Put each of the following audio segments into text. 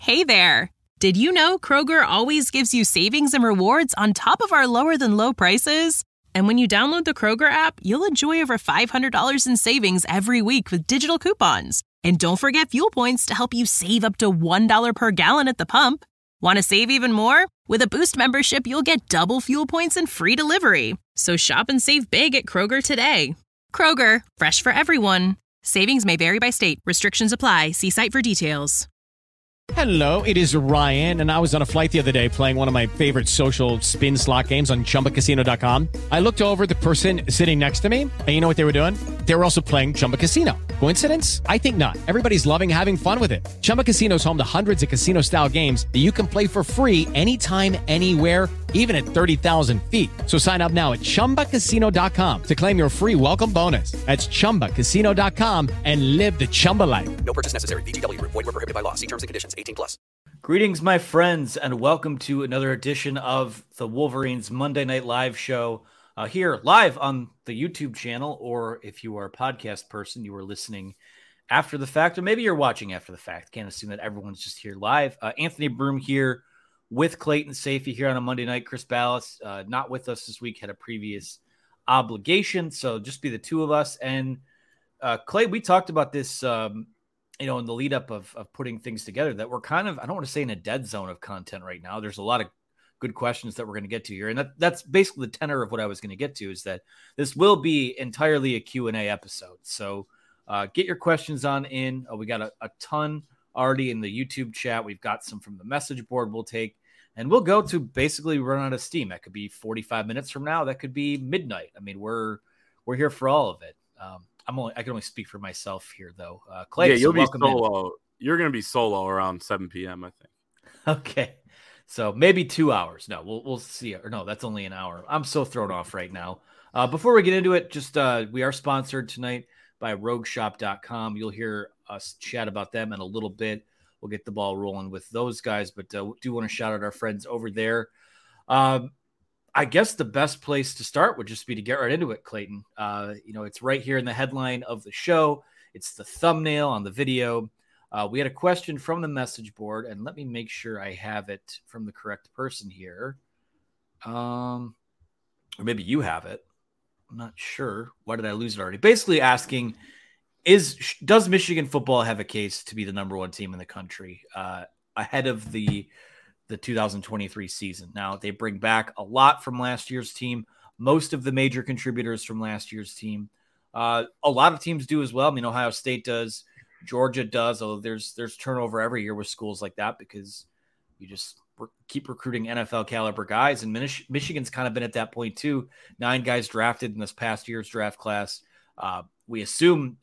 Hey there! Did you know Kroger always gives you savings and rewards on top of our lower-than-low prices? And when you download the Kroger app, you'll enjoy over $500 in savings every week with digital coupons. And don't forget fuel points to help you save up to $1 per gallon at the pump. Want to save even more? With a Boost membership, you'll get double fuel points and free delivery. So shop and save big at Kroger today. Kroger, fresh for everyone. Savings may vary by state. Restrictions apply. See site for details. Hello, it is Ryan, and I was on a flight the other day playing one of my favorite social spin slot games on ChumbaCasino.com. I looked over at the person sitting next to me, and you know what they were doing? They were also playing Chumba Casino. Coincidence? I think not. Everybody's loving having fun with it. Chumba Casino is home to hundreds of casino-style games that you can play for free anytime, anywhere, even at 30,000 feet. So sign up now at ChumbaCasino.com to claim your free welcome bonus. That's ChumbaCasino.com and live the Chumba life. No purchase necessary. VGW. Void were prohibited by law. See terms and conditions. 18+. Greetings, my friends, and welcome to another edition of the Wolverines Monday Night Live show here live on the YouTube channel, or if you are a podcast person, you are listening after the fact, or maybe you're watching after the fact. Can't assume that everyone's just here live. Anthony Broom here with Clayton Sayfie here on a Monday night. Chris Ballas not with us this week, had a previous obligation, so just be the two of us. And Clay, we talked about this in the lead up of putting things together, that we're kind of, I don't want to say in a dead zone of content right now. There's a lot of good questions that we're going to get to here. And that's basically the tenor of what I was going to get to, is that this will be entirely a Q&A episode. So get your questions on in. We got a ton already in the YouTube chat. We've got some from the message board we'll take, and we'll go to basically run out of steam. That could be 45 minutes from now. That could be midnight. I mean, we're here for all of it. I can only speak for myself here, though. Clay, yeah, you'll be solo. You're going to be solo around 7 p.m., I think. Okay, so maybe 2 hours. No, we'll see. Or no, that's only an hour. I'm so thrown off right now. Before we get into it, just we are sponsored tonight by RogueShop.com. You'll hear us chat about them in a little bit. We'll get the ball rolling with those guys, but do want to shout out our friends over there. I guess the best place to start would just be to get right into it, Clayton. It's right here in the headline of the show. It's the thumbnail on the video. We had a question from the message board, and let me make sure I have it from the correct person here. Or maybe you have it. I'm not sure. Why did I lose it already? Basically asking, does Michigan football have a case to be the number one team in the country ahead of the 2023 season? Now, they bring back a lot from last year's team, most of the major contributors from last year's team. A lot of teams do as well. I mean, Ohio State does, Georgia does, although there's turnover every year with schools like that, because you just keep recruiting NFL caliber guys. And Michigan's kind of been at that point too. 9 guys drafted in this past year's draft class. We assume,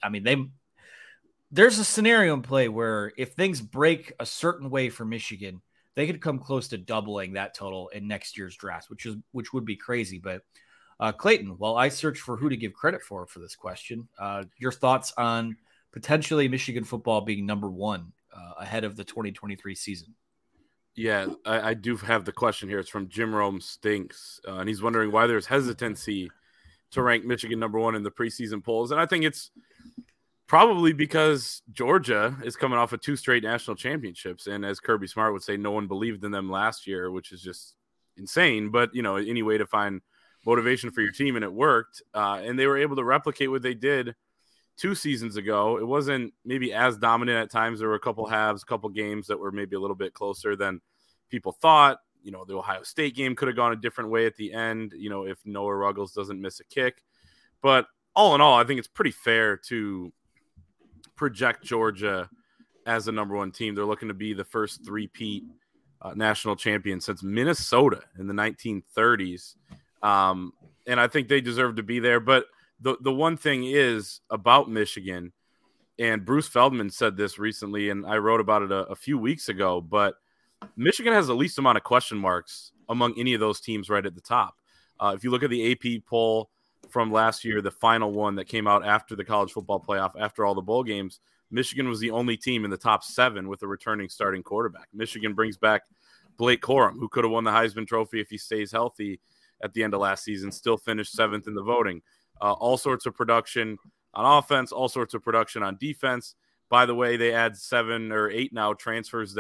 there's a scenario in play where if things break a certain way for Michigan, they could come close to doubling that total in next year's draft, which would be crazy. But Clayton, while I search for who to give credit for this question, your thoughts on potentially Michigan football being number one ahead of the 2023 season? Yeah, I do have the question here. It's from Jim Rome Stinks, and he's wondering why there's hesitancy to rank Michigan number one in the preseason polls. And I think it's probably because Georgia is coming off of 2 straight national championships. And as Kirby Smart would say, no one believed in them last year, which is just insane. But, any way to find motivation for your team, and it worked. And they were able to replicate what they did 2 seasons ago. It wasn't maybe as dominant at times. There were a couple halves, a couple games that were maybe a little bit closer than people thought. The Ohio State game could have gone a different way at the end, if Noah Ruggles doesn't miss a kick. But all in all, I think it's pretty fair to project Georgia as the number one team. They're looking to be the first three-peat national champion since Minnesota in the 1930s. And I think they deserve to be there. But the one thing is about Michigan, and Bruce Feldman said this recently, and I wrote about it a few weeks ago, but Michigan has the least amount of question marks among any of those teams right at the top. If you look at the AP poll from last year, the final one that came out after the college football playoff, after all the bowl games, Michigan was the only team in the top 7 with a returning starting quarterback. Michigan brings back Blake Corum, who could have won the Heisman Trophy if he stays healthy at the end of last season, still finished 7th in the voting. All sorts of production on offense, all sorts of production on defense. By the way, they add 7 or 8 now transfers that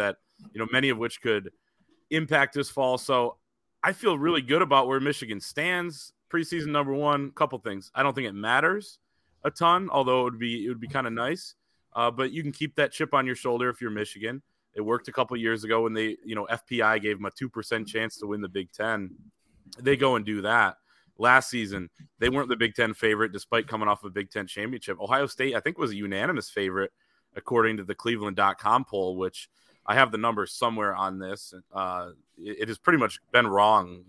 many of which could impact this fall. So I feel really good about where Michigan stands preseason number one. Couple things. I don't think it matters a ton, although it would be kind of nice. But you can keep that chip on your shoulder if you're Michigan. It worked a couple years ago when they, FPI gave them a 2% chance to win the Big Ten. They go and do that. Last season, they weren't the Big Ten favorite despite coming off a Big Ten championship. Ohio State, I think, was a unanimous favorite according to the Cleveland.com poll, which I have the numbers somewhere on this. It has pretty much been wrong,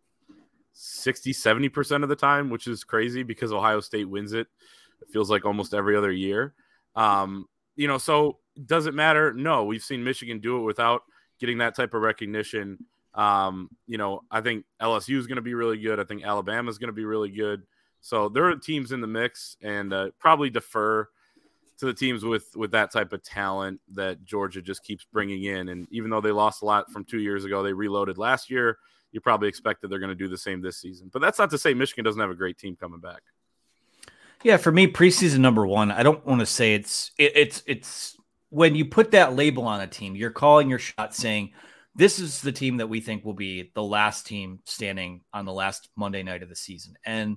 60, 70% of the time, which is crazy because Ohio State wins it. It feels like almost every other year. So does it matter? No, we've seen Michigan do it without getting that type of recognition. I think LSU is going to be really good. I think Alabama is going to be really good. So there are teams in the mix, and probably defer to the teams with that type of talent that Georgia just keeps bringing in. And even though they lost a lot from 2 years ago, they reloaded last year. You probably expect that they're going to do the same this season. But that's not to say Michigan doesn't have a great team coming back. Yeah, for me, preseason number one, I don't want to say it's when you put that label on a team, you're calling your shot saying, this is the team that we think will be the last team standing on the last Monday night of the season. And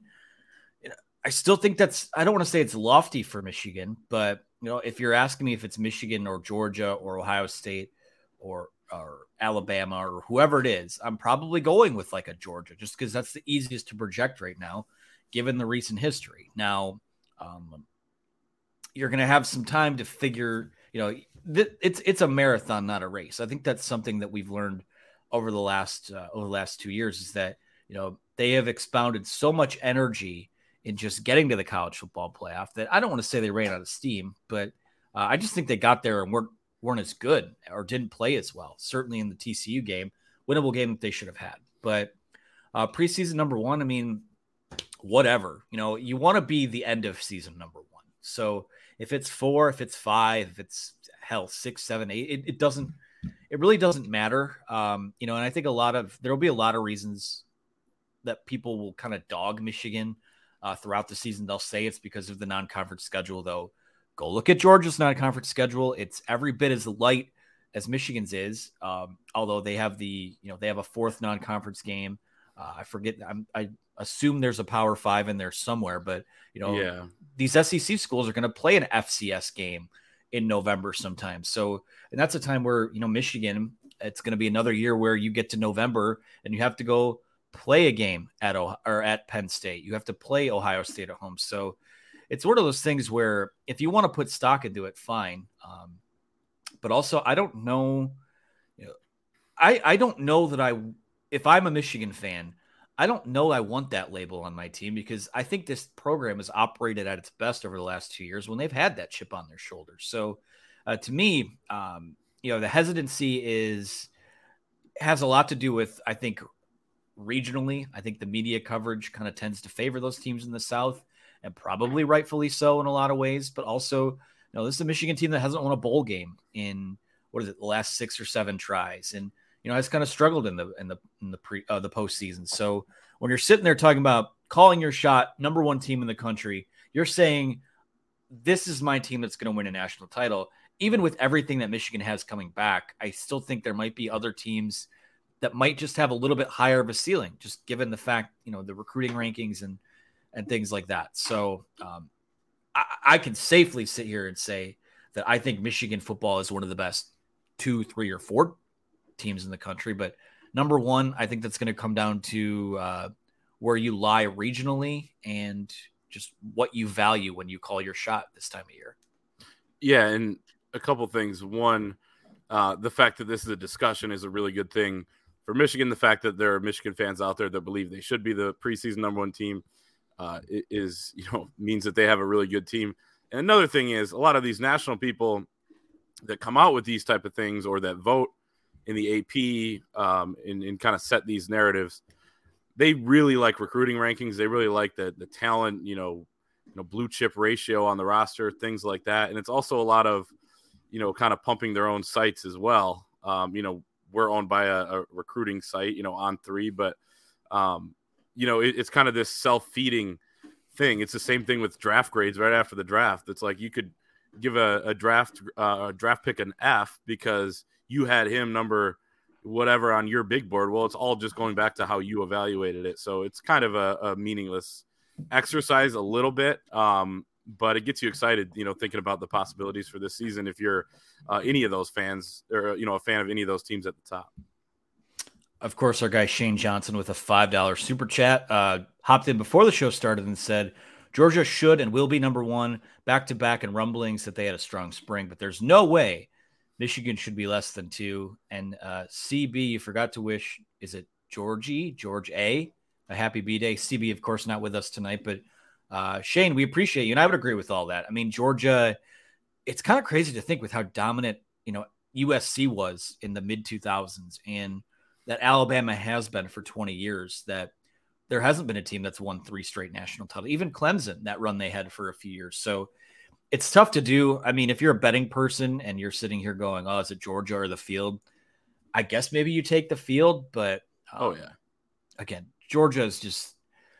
I still think I don't want to say it's lofty for Michigan, but if you're asking me if it's Michigan or Georgia or Ohio State or Alabama or whoever it is, I'm probably going with like a Georgia just because that's the easiest to project right now, given the recent history. Now, you're going to have some time to figure, it's a marathon, not a race. I think that's something that we've learned over the last 2 years is that, they have expounded so much energy in just getting to the college football playoff that I don't want to say they ran out of steam, but I just think they got there and weren't as good or didn't play as well. Certainly in the TCU game, winnable game that they should have had. But preseason number one, I mean, whatever, you want to be the end of season number one. So if it's 4, if it's 5, if it's 6, 7, 8, it really doesn't matter. And I think there'll be a lot of reasons that people will kind of dog Michigan throughout the season. They'll say it's because of the non-conference schedule, though. Go look at Georgia's non-conference schedule. It's every bit as light as Michigan's is. Although they have they have a 4th non-conference game. I forget. I assume there's a Power 5 in there somewhere, but these SEC schools are going to play an FCS game in November sometime. So, and that's a time where, Michigan, it's going to be another year where you get to November and you have to go play a game at Penn State. You have to play Ohio State at home. So it's one of those things where if you want to put stock into it, fine. But also I don't know, I don't know that if I'm a Michigan fan, I don't know I want that label on my team because I think this program has operated at its best over the last 2 years when they've had that chip on their shoulders. So to me, the hesitancy has a lot to do with, I think, regionally. I think the media coverage kind of tends to favor those teams in the South, and probably rightfully so in a lot of ways. But also, this is a Michigan team that hasn't won a bowl game in the last 6 or 7 tries, and has kind of struggled in the postseason. So when you're sitting there talking about calling your shot, number one team in the country, you're saying this is my team that's going to win a national title. Even with everything that Michigan has coming back, I still think there might be other teams that might just have a little bit higher of a ceiling, just given the fact, the recruiting rankings and things like that. So I can safely sit here and say that I think Michigan football is one of the best 2, 3, or 4 teams in the country. But number one, I think that's going to come down to where you lie regionally and just what you value when you call your shot this time of year. Yeah, and a couple things. One, the fact that this is a discussion is a really good thing for Michigan. The fact that there are Michigan fans out there that believe they should be the preseason number one team means that they have a really good team. And another thing is a lot of these national people that come out with these type of things or that vote in the AP and kind of set these narratives, they really like recruiting rankings. They really like the talent, blue chip ratio on the roster, things like that. And it's also a lot of, kind of pumping their own sites as well. We're owned by a recruiting site, On3, but it's kind of this self-feeding thing. It's the same thing with draft grades right after the draft. It's like you could give a draft pick an F because you had him number whatever on your big board. Well, it's all just going back to how you evaluated it. So it's kind of a meaningless exercise a little bit. But it gets you excited, thinking about the possibilities for this season. If you're any of those fans or, a fan of any of those teams at the top. Of course, our guy Shane Johnson with a $5 super chat hopped in before the show started and said, Georgia should and will be number one, back-to-back, and rumblings that they had a strong spring, but there's no way Michigan should be less than 2. And CB, you forgot to wish, is it George A, a happy B-Day. CB, of course, not with us tonight, but Shane, we appreciate you. And I would agree with all that. I mean, Georgia, it's kind of crazy to think with how dominant, USC was in the mid-2000s and that Alabama has been for 20 years, that there hasn't been a team that's won 3 straight national titles. Even Clemson, that run they had for a few years. So it's tough to do. I mean, if you're a betting person and you're sitting here going, oh, is it Georgia or the field? I guess maybe you take the field, but again, Georgia is just,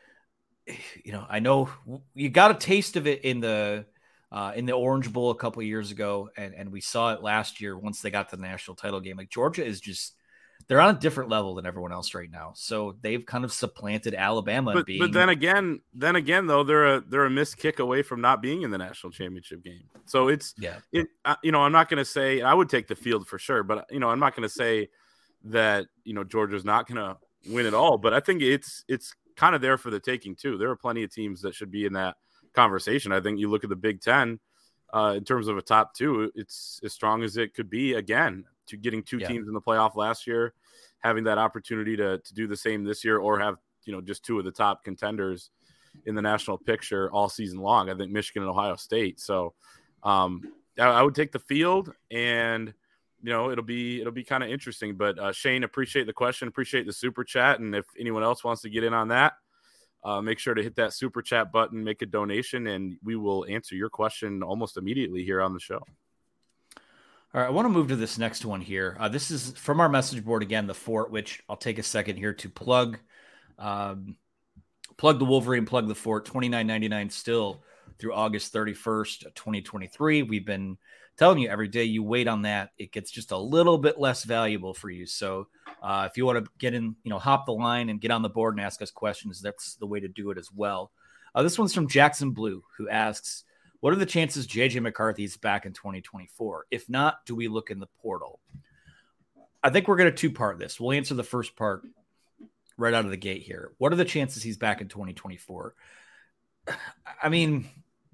I know you got a taste of it in the Orange Bowl a couple of years ago, and we saw it last year once they got to the national title game. Like, Georgia is just, they're on a different level than everyone else right now. So they've kind of supplanted Alabama. But then again, though, they're a missed kick away from not being in the national championship game. So I'm not going to say I would take the field for sure, but I'm not going to say that Georgia's not going to win it all. But I think it's kind of there for the taking too. There are plenty of teams that should be in that conversation. I think you look at the Big Ten in terms of a top 2, it's as strong as it could be again. To getting 2 teams in the playoff last year, having that opportunity to do the same this year, or have just 2 of the top contenders in the national picture all season long. I think Michigan and Ohio State. So I would take the field, and it'll be kind of interesting. But Shane, appreciate the question, appreciate the super chat, and if anyone else wants to get in on that, make sure to hit that super chat button, make a donation, and we will answer your question almost immediately here on the show. All right, I want to move to this next one here. This is from our message board again, the Fort, which I'll take a second here to plug the Wolverine, plug the Fort, $29.99 still through August 31st, 2023. We've been telling you every day you wait on that, it gets just a little bit less valuable for you. So if you want to get in, hop the line and get on the board and ask us questions, that's the way to do it as well. This one's from Jackson Blue, who asks, what are the chances J.J. McCarthy is back in 2024? If not, do we look in the portal? I think we're going to two-part this. We'll answer the first part right out of the gate here. What are the chances he's back in 2024? I mean,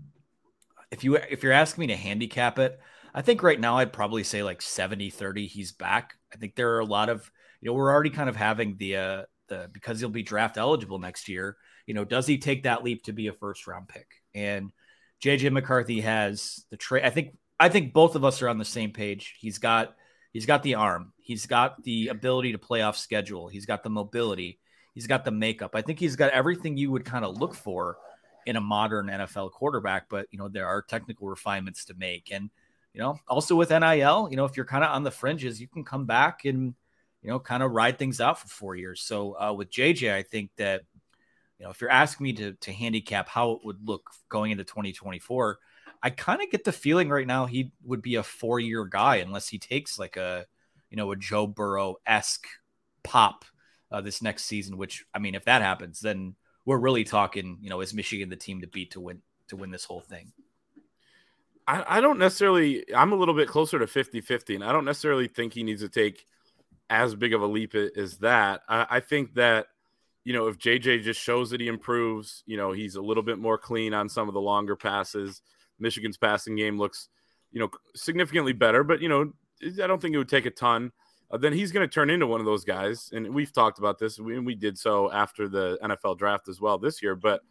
if you're asking me to handicap it, I think right now I'd probably say like 70-30 he's back. I think there are a lot of, we're already kind of having the because he'll be draft eligible next year, does he take that leap to be a first-round pick? And J.J. McCarthy has the trade. I think both of us are on the same page. He's got the arm. He's got the ability to play off schedule. He's got the mobility. He's got the makeup. I think he's got everything you would kind of look for in a modern NFL quarterback, but there are technical refinements to make. And, also with NIL, if you're kind of on the fringes, you can come back and, kind of ride things out for 4 years. So with JJ, I think that, if you're asking me to handicap how it would look going into 2024, I kind of get the feeling right now he would be a 4-year guy unless he takes like a Joe Burrow-esque pop this next season, which, I mean, if that happens, then we're really talking, is Michigan the team to beat to win this whole thing? I don't necessarily, I'm a little bit closer to 50-50, and I don't necessarily think he needs to take as big of a leap as that. I think that, if JJ just shows that he improves, he's a little bit more clean on some of the longer passes. Michigan's passing game looks, significantly better, but, I don't think it would take a ton. Then he's going to turn into one of those guys. And we've talked about this. We did so after the NFL draft as well this year. But,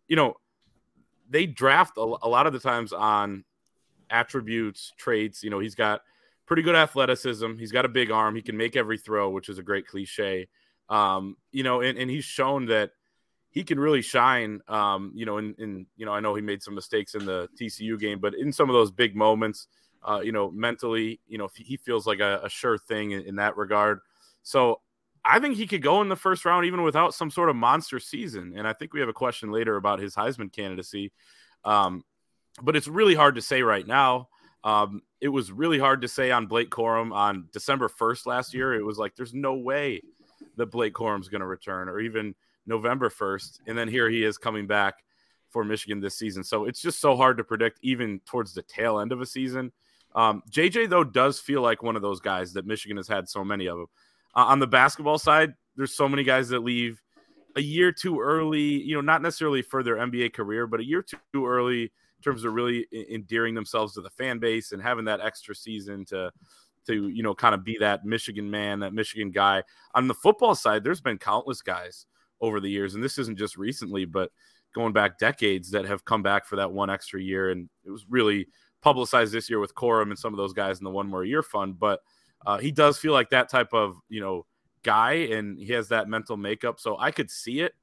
they draft a lot of the times on attributes, traits. He's got pretty good athleticism. He's got a big arm. He can make every throw, which is a great cliche. And he's shown that he can really shine, I know he made some mistakes in the TCU game, but in some of those big moments, mentally, he feels like a sure thing in that regard. So I think he could go in the first round, even without some sort of monster season. And I think we have a question later about his Heisman candidacy. But it's really hard to say right now. It was really hard to say on Blake Corum on December 1st last year. It was like, there's no way that Blake Corum's going to return, or even November 1st. And then here he is coming back for Michigan this season. So it's just so hard to predict even towards the tail end of a season. JJ, though, does feel like one of those guys that Michigan has had so many of them. On the basketball side, there's so many guys that leave a year too early, not necessarily for their NBA career, but a year too early in terms of really endearing themselves to the fan base and having that extra season to kind of be that Michigan man, that Michigan guy. On the football side, there's been countless guys over the years, and this isn't just recently, but going back decades, that have come back for that one extra year. And it was really publicized this year with Corum and some of those guys in the One More Year Fund. But he does feel like that type of, guy, and he has that mental makeup. So I could see it.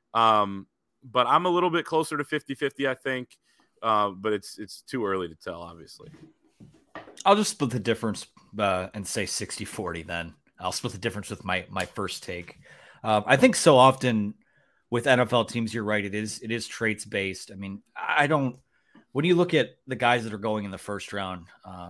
But I'm a little bit closer to 50-50, I think. But it's too early to tell, obviously. I'll just split the difference and say 60-40 then. I'll split the difference with my first take. I think so often with NFL teams, you're right. It is traits based. I mean, when you look at the guys that are going in the first round,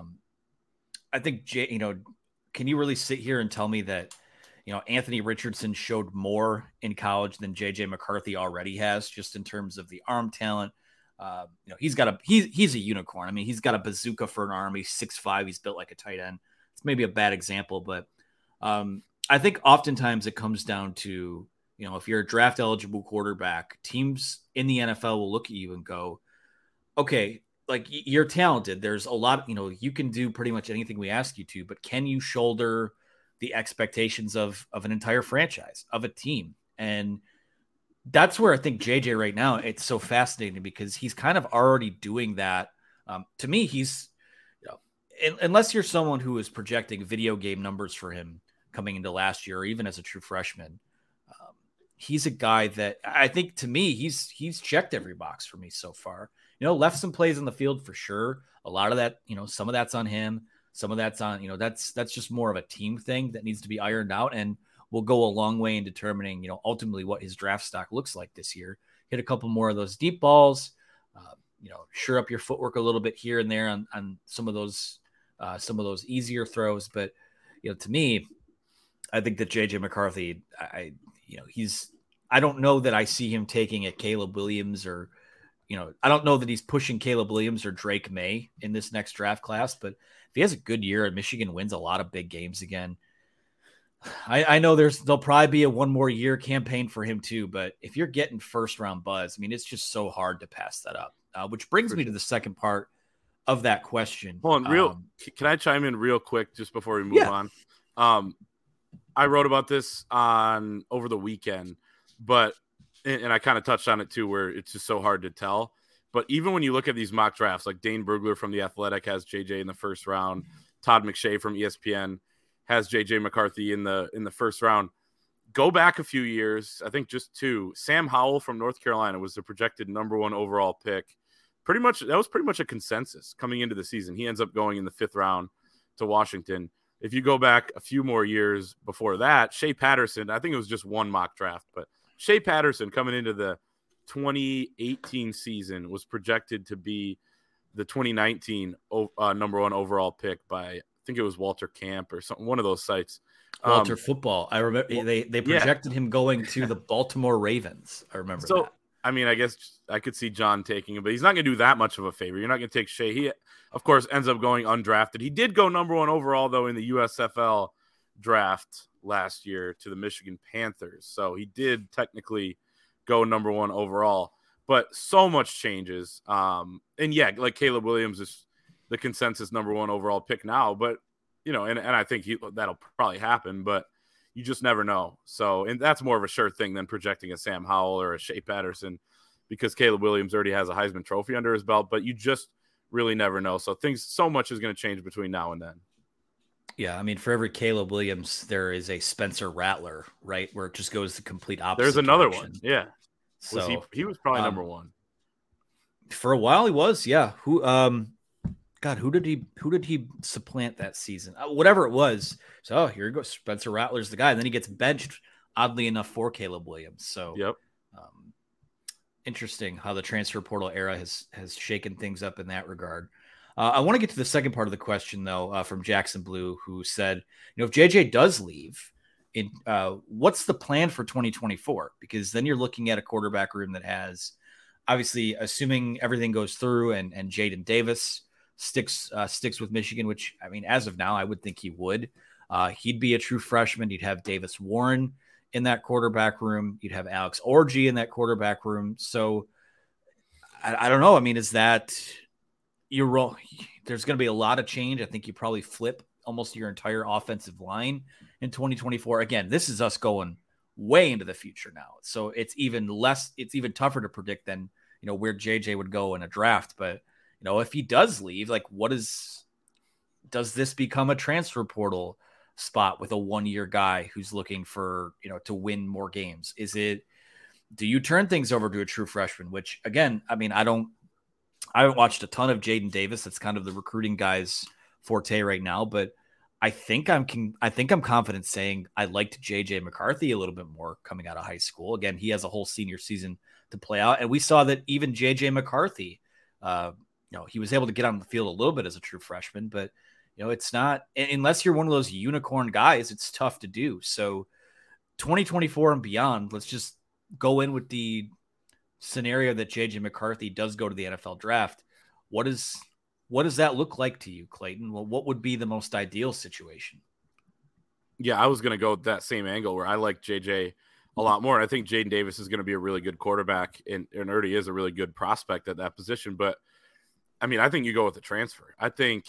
I think, can you really sit here and tell me that, Anthony Richardson showed more in college than JJ McCarthy already has, just in terms of the arm talent? He's a unicorn. I mean, he's got a bazooka for an arm. He's 6'5". He's built like a tight end. It's maybe a bad example, but I think oftentimes it comes down to, if you're a draft eligible quarterback, teams in the NFL will look at you and go, okay, like, you're talented. There's a lot, you can do pretty much anything we ask you to, but can you shoulder the expectations of an entire franchise, of a team? And that's where I think JJ right now, it's so fascinating because he's kind of already doing that. To me, he's, unless you're someone who is projecting video game numbers for him coming into last year, or even as a true freshman, he's a guy that I think, to me, he's checked every box for me so far. Left some plays on the field for sure. A lot of that, some of that's on him. Some of that's on, that's just more of a team thing that needs to be ironed out, and will go a long way in determining, ultimately what his draft stock looks like this year. Hit a couple more of those deep balls, sure up your footwork a little bit here and there on some of those easier throws. But, to me, I think that JJ McCarthy, I don't know that I see him taking a Caleb Williams, or, I don't know that he's pushing Caleb Williams or Drake May in this next draft class, but if he has a good year and Michigan wins a lot of big games again, I know there'll probably be a one more year campaign for him too. But if you're getting first round buzz, I mean, it's just so hard to pass that up, which brings me to the second part of that question. Hold on, can I chime in real quick just before we move on? I wrote about this over the weekend, and I kind of touched on it too, where it's just so hard to tell. But even when you look at these mock drafts, like Dane Brugler from The Athletic has JJ in the first round, Todd McShay from ESPN has JJ McCarthy in the first round. Go back a few years, I think just two. Sam Howell from North Carolina was the projected number 1 overall pick. That was pretty much a consensus coming into the season. He ends up going in the 5th round to Washington. If you go back a few more years before that, Shea Patterson, I think it was just one mock draft, but Shea Patterson coming into the 2018 season was projected to be the 2019 number 1 overall pick by, I think it was Walter Camp or something, one of those sites. Walter Football. I remember they projected him going to the Baltimore Ravens. I remember that. I mean, I guess I could see John taking him, but he's not going to do that much of a favor. You're not going to take Shea. He, of course, ends up going undrafted. He did go number 1 overall, though, in the USFL draft last year to the Michigan Panthers. So he did technically go number 1 overall. But so much changes. And, yeah, like Caleb Williams is the consensus number 1 overall pick now. But, and I think that'll probably happen. But you just never know. So, and that's more of a sure thing than projecting a Sam Howell or a Shea Patterson, because Caleb Williams already has a Heisman Trophy under his belt, but you just really never know. So so much is going to change between now and then. Yeah. I mean, for every Caleb Williams, there is a Spencer Rattler, right? Where it just goes the complete opposite. There's another direction. one. Yeah. So he was probably number 1 for a while. He was. Yeah. Who did he supplant that season? Whatever it was. So here goes Spencer Rattler's the guy. And then he gets benched, oddly enough, for Caleb Williams. So yep. Interesting how the transfer portal era has shaken things up in that regard. I want to get to the second part of the question, though, from Jackson Blue, who said, if JJ does leave, what's the plan for 2024? Because then you're looking at a quarterback room that has, obviously, assuming everything goes through and Jaden Davis sticks with Michigan, which, I mean, as of now, I would think he would. He'd be a true freshman. You'd have Davis Warren in that quarterback room. You'd have Alex Orji in that quarterback room. So I don't know. I mean, is that your role? There's going to be a lot of change. I think you probably flip almost your entire offensive line in 2024. Again, this is us going way into the future now. So it's even tougher to predict than, where JJ would go in a draft. But, if he does leave, like does this become a transfer portal spot with a 1-year guy who's looking for, to win more games? Do you turn things over to a true freshman, which again, I mean, I haven't watched a ton of Jaden Davis. That's kind of the recruiting guy's forte right now, but I think I'm confident saying I liked JJ McCarthy a little bit more coming out of high school. Again, he has a whole senior season to play out. And we saw that even JJ McCarthy, he was able to get on the field a little bit as a true freshman, but it's not, unless you're one of those unicorn guys, it's tough to do. So 2024 and beyond, let's just go in with the scenario that JJ McCarthy does go to the NFL draft. What does that look like to you, Clayton? Well, what would be the most ideal situation? Yeah, I was going to go with that same angle where I like JJ a lot more. I think Jaden Davis is going to be a really good quarterback and already is a really good prospect at that position. But I mean, I think you go with the transfer. I think,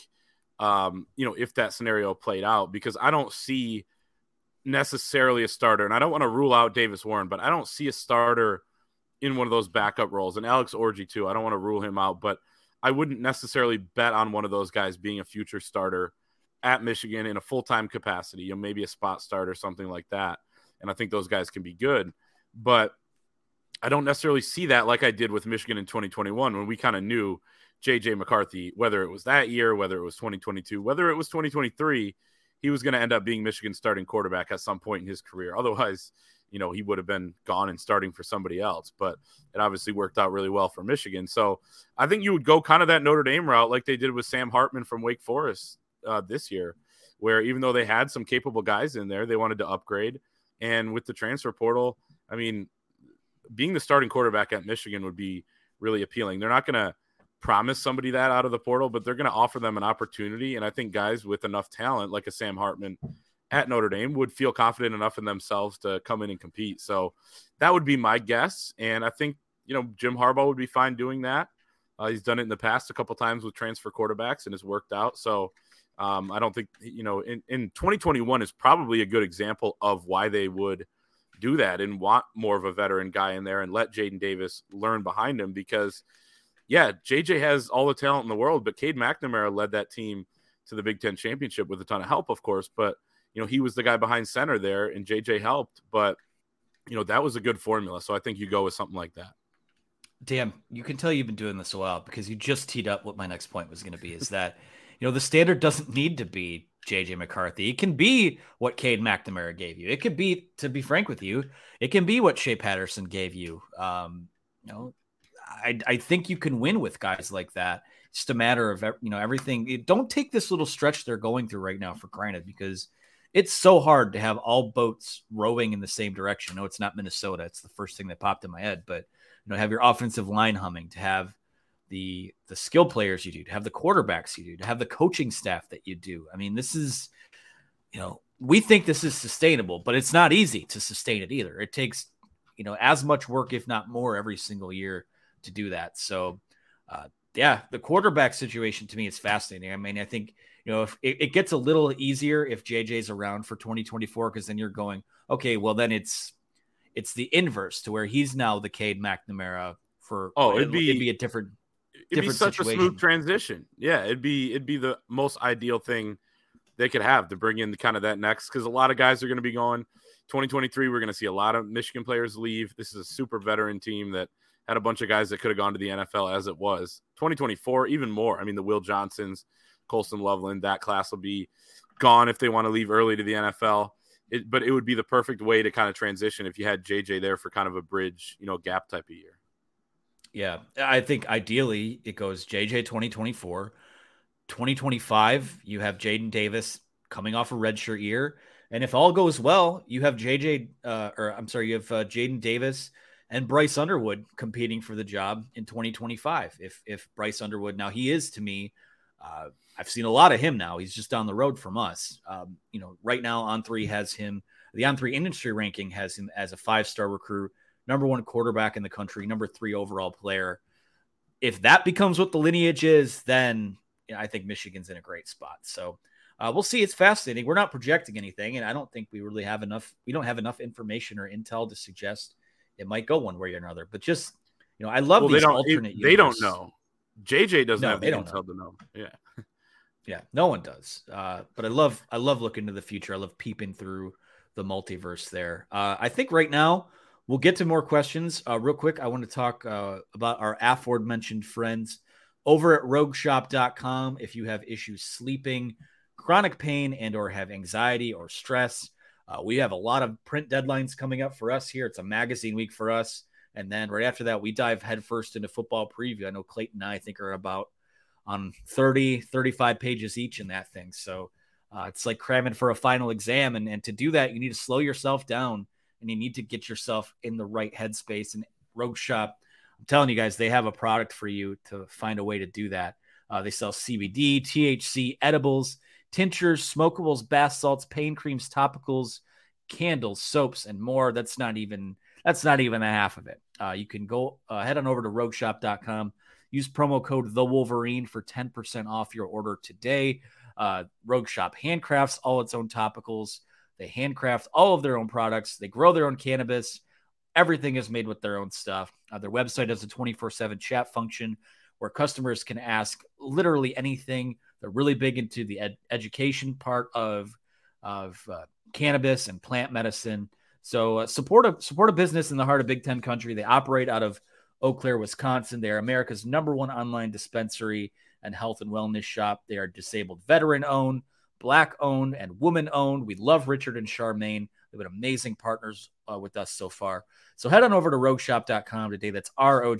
if that scenario played out, because I don't see necessarily a starter, and I don't want to rule out Davis Warren, but I don't see a starter in one of those backup roles. And Alex Orji too. I don't want to rule him out, but I wouldn't necessarily bet on one of those guys being a future starter at Michigan in a full-time capacity, maybe a spot start or something like that. And I think those guys can be good, but I don't necessarily see that like I did with Michigan in 2021 when we kind of knew JJ McCarthy, whether it was that year, whether it was 2022, whether it was 2023, he was going to end up being Michigan's starting quarterback at some point in his career. Otherwise, he would have been gone and starting for somebody else, but it obviously worked out really well for Michigan. So I think you would go kind of that Notre Dame route like they did with Sam Hartman from Wake Forest this year, where even though they had some capable guys in there, they wanted to upgrade. And with the transfer portal, I mean, being the starting quarterback at Michigan would be really appealing. They're not going to promise somebody that out of the portal, but they're going to offer them an opportunity. And I think guys with enough talent, like a Sam Hartman at Notre Dame, would feel confident enough in themselves to come in and compete. So that would be my guess. And I think, Jim Harbaugh would be fine doing that. He's done it in the past a couple times with transfer quarterbacks and it's worked out. So I don't think, in 2021 is probably a good example of why they would do that and want more of a veteran guy in there and let Jaden Davis learn behind him, because yeah, JJ has all the talent in the world, but Cade McNamara led that team to the Big Ten championship with a ton of help, of course, but he was the guy behind center there and JJ helped, but that was a good formula. So I think you go with something like that. Damn, you can tell you've been doing this a while because you just teed up what my next point was going to be, is that, the standard doesn't need to be JJ McCarthy. It can be what Cade McNamara gave you. It could be, to be frank with you, it can be what Shea Patterson gave you. I think you can win with guys like that. It's just a matter of, everything. Don't take this little stretch they're going through right now for granted, because it's so hard to have all boats rowing in the same direction. No, it's not Minnesota. It's the first thing that popped in my head, but have your offensive line humming, to have the skill players you do, to have the quarterbacks you do, to have the coaching staff that you do. I mean, this is, we think this is sustainable, but it's not easy to sustain it either. It takes, as much work, if not more, every single year to do that. So, the quarterback situation to me is fascinating. I mean, I think, if it gets a little easier if JJ's around for 2024, because then you're going, okay, well then it's the inverse to where he's now the Cade McNamara for, it'd be a different such situation. A smooth transition. Yeah. It'd be the most ideal thing they could have to bring in kind of that next, because a lot of guys are going to be going 2023. We're going to see a lot of Michigan players leave. This is a super veteran team that had a bunch of guys that could have gone to the NFL as it was. 2024, even more. I mean, the Will Johnsons, Colston Loveland, that class will be gone if they want to leave early to the NFL. But it would be the perfect way to kind of transition if you had JJ there for kind of a bridge, gap type of year. Yeah, I think ideally it goes JJ 2024, 2025, you have Jaden Davis coming off a redshirt year. And if all goes well, you have you have Jaden Davis and Bryce Underwood competing for the job in 2025. If Bryce Underwood, now he is to me, I've seen a lot of him now. He's just down the road from us. Right now On3 has him, the On3 industry ranking has him as a 5-star recruit, number 1 quarterback in the country, number 3 overall player. If that becomes what the lineage is, then I think Michigan's in a great spot. So we'll see. It's fascinating. We're not projecting anything, and I don't think we really have enough. We don't have enough information or intel to suggest it might go one way or another. But just, I love these alternate. They don't know. JJ doesn't have the intel to know. Yeah. Yeah, no one does. But I love looking to the future. I love peeping through the multiverse there. I think right now we'll get to more questions. Real quick, I want to talk about our aforementioned friends over at rogueshop.com. If you have issues sleeping, chronic pain, and or have anxiety or stress, we have a lot of print deadlines coming up for us here. It's a magazine week for us. And then right after that, we dive headfirst into football preview. I know Clayton and I think are about on 30, 35 pages each in that thing. So it's like cramming for a final exam. And to do that, you need to slow yourself down and you need to get yourself in the right headspace. And Rogue Shop, I'm telling you guys, they have a product for you to find a way to do that. They sell CBD, THC, edibles, tinctures, smokables, bath salts, pain creams, topicals, candles, soaps, and more. That's not even the half of it. You can go head on over to rogueshop.com. Use promo code TheWolverine for 10% off your order today. Rogue Shop handcrafts all its own topicals. They handcraft all of their own products. They grow their own cannabis. Everything is made with their own stuff. Their website has a 24/7 chat function where customers can ask literally anything. They're really big into the education part of cannabis and plant medicine. So support a business in the heart of Big Ten country. They operate out of Eau Claire, Wisconsin. They are America's #1 online dispensary and health and wellness shop. They are disabled veteran-owned, Black-owned, and woman-owned. We love Richard and Charmaine. They've been amazing partners with us so far. So head on over to rogueshop.com today. That's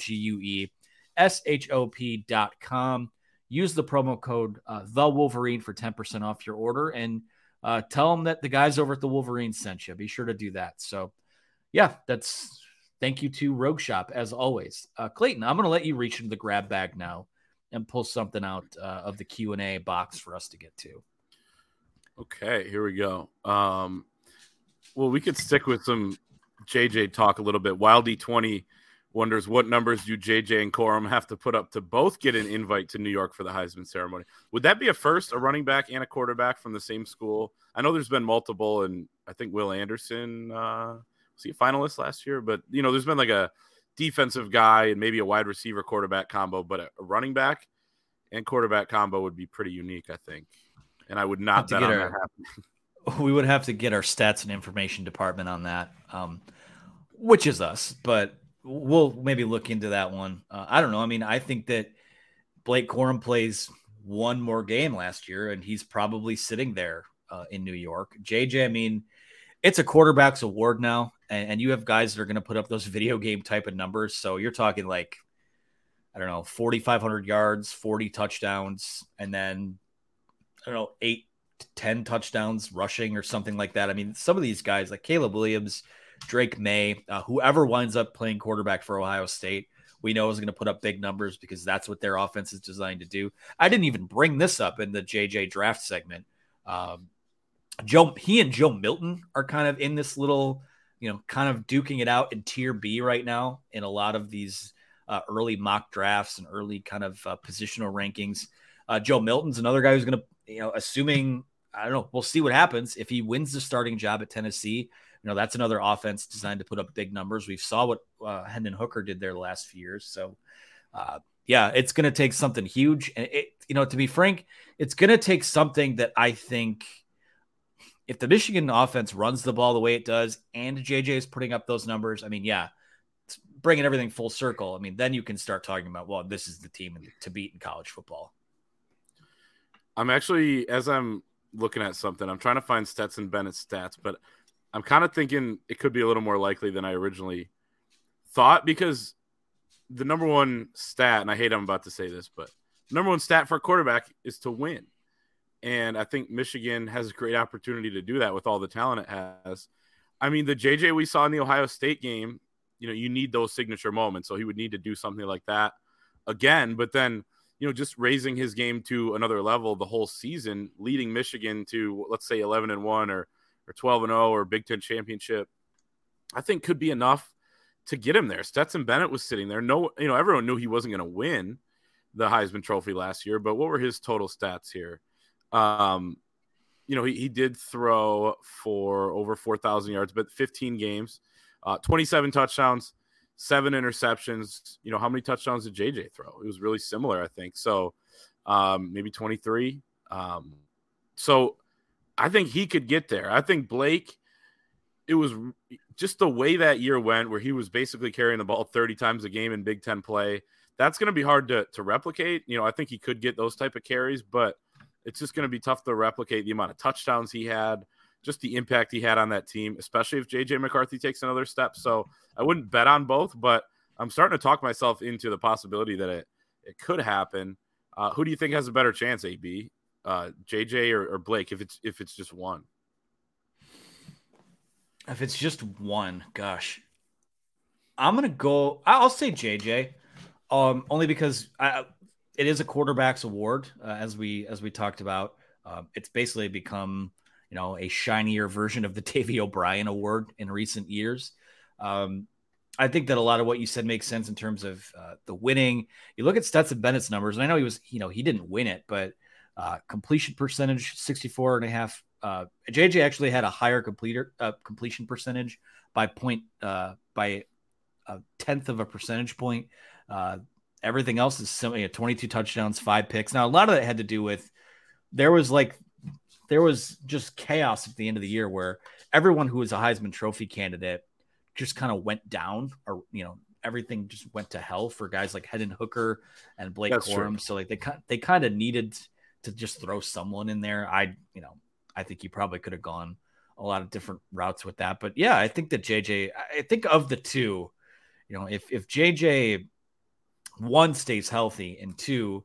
ROGUESHOP.com. Use the promo code TheWolverine for 10% off your order, and tell them that the guys over at the Wolverine sent you. Be sure to do that. So, yeah, thank you to Rogue Shop, as always. Clayton, I'm going to let you reach into the grab bag now and pull something out of the Q&A box for us to get to. Okay, here we go. Well, we could stick with some JJ talk a little bit. Wildy20 wonders what numbers do JJ and Corum have to put up to both get an invite to New York for the Heisman ceremony. Would that be a first, a running back and a quarterback from the same school? I know there's been multiple, and I think Will Anderson was he a finalist last year? But, there's been like a defensive guy and maybe a wide receiver quarterback combo, but a running back and quarterback combo would be pretty unique, I think. And I would not bet on that happening. We would have to get our stats and information department on that, which is us, but we'll maybe look into that one. I don't know. I mean, I think that Blake Corum plays one more game last year, and he's probably sitting there in New York. JJ, I mean, it's a quarterback's award now, and you have guys that are going to put up those video game type of numbers. So you're talking like, I don't know, 4,500 yards, 40 touchdowns, and then, I don't know, 8 to 10 touchdowns rushing or something like that. I mean, some of these guys like Caleb Williams, Drake May, whoever winds up playing quarterback for Ohio State, we know is going to put up big numbers because that's what their offense is designed to do. I didn't even bring this up in the JJ draft segment. He and Joe Milton are kind of in this little, kind of duking it out in tier B right now in a lot of these early mock drafts and early kind of positional rankings. Joe Milton's another guy who's going to, assuming, I don't know, we'll see what happens. If he wins the starting job at Tennessee, that's another offense designed to put up big numbers. We saw what Hendon Hooker did there the last few years. So, it's going to take something huge. And, to be frank, it's going to take something that I think if the Michigan offense runs the ball the way it does and JJ is putting up those numbers, I mean, it's bringing everything full circle. I mean, then you can start talking about, well, this is the team to beat in college football. I'm actually, as I'm looking at something, I'm trying to find Stetson Bennett's stats, but I'm kind of thinking it could be a little more likely than I originally thought because the number one stat, and I hate I'm about to say this, but number one stat for a quarterback is to win. And I think Michigan has a great opportunity to do that with all the talent it has. I mean, the JJ we saw in the Ohio State game, you need those signature moments. So he would need to do something like that again. But then, just raising his game to another level the whole season, leading Michigan to, let's say, 11-1 or 12-0 or Big Ten championship, I think could be enough to get him there. Stetson Bennett was sitting there. No, everyone knew he wasn't going to win the Heisman Trophy last year, but what were his total stats here? He did throw for over 4,000 yards, but 15 games, 27 touchdowns, 7 interceptions. How many touchdowns did JJ throw? It was really similar, I think. So maybe 23. So I think he could get there. I think Blake, it was just the way that year went where he was basically carrying the ball 30 times a game in Big Ten play. That's going to be hard to replicate. I think he could get those type of carries, but it's just going to be tough to replicate the amount of touchdowns he had, just the impact he had on that team, especially if J.J. McCarthy takes another step. So I wouldn't bet on both, but I'm starting to talk myself into the possibility that it could happen. Who do you think has a better chance, AB? J.J. or Blake, if it's just one? If it's just one, gosh. I'm going to go – I'll say J.J., only because it is a quarterback's award, as we talked about. It's basically become, a shinier version of the Davey O'Brien Award in recent years. I think that a lot of what you said makes sense in terms of the winning. You look at Stetson Bennett's numbers, and I know he didn't win it, but completion percentage 64.5. JJ actually had a higher completion percentage by a tenth of a percentage point. Everything else is 22 touchdowns, 5 picks. Now, a lot of that had to do with there was just chaos at the end of the year where everyone who was a Heisman Trophy candidate just kind of went down, or everything just went to hell for guys like Hendon Hooker and Blake Corum. So they kind of needed to just throw someone in there. I think you probably could have gone a lot of different routes with that, but yeah, I think that JJ. I think of the two, if JJ, one, stays healthy, and two,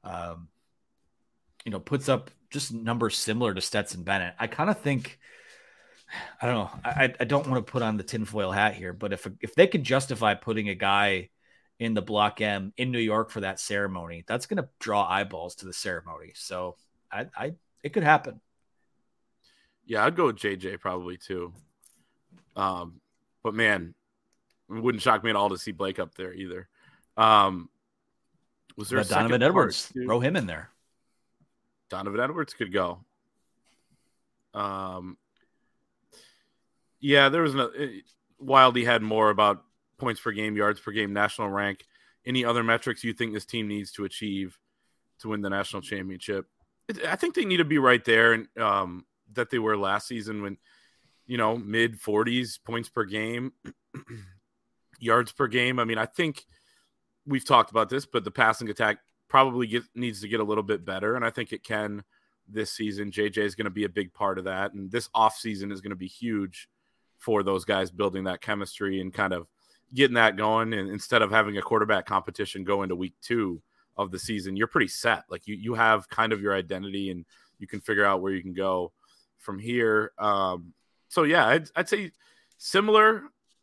puts up just numbers similar to Stetson Bennett, I kind of think, I don't know, I don't want to put on the tinfoil hat here, but if they could justify putting a guy in the Block M in New York for that ceremony, that's going to draw eyeballs to the ceremony. So it could happen. Yeah, I'd go with JJ probably too. But man, it wouldn't shock me at all to see Blake up there either. Was there Donovan Edwards? Throw him in there. Donovan Edwards could go. Yeah, there was Wildy had more about points per game, yards per game, national rank. Any other metrics you think this team needs to achieve to win the national championship? I think they need to be right there, and that they were last season when, mid 40s points per game, yards per game. I mean, I think we've talked about this, but the passing attack probably needs to get a little bit better, and I think it can this season. JJ is going to be a big part of that, and this offseason is going to be huge for those guys building that chemistry and kind of getting that going. And instead of having a quarterback competition go into week 2 of the season, you're pretty set. Like you have kind of your identity, and you can figure out where you can go from here. So yeah, I'd say similar.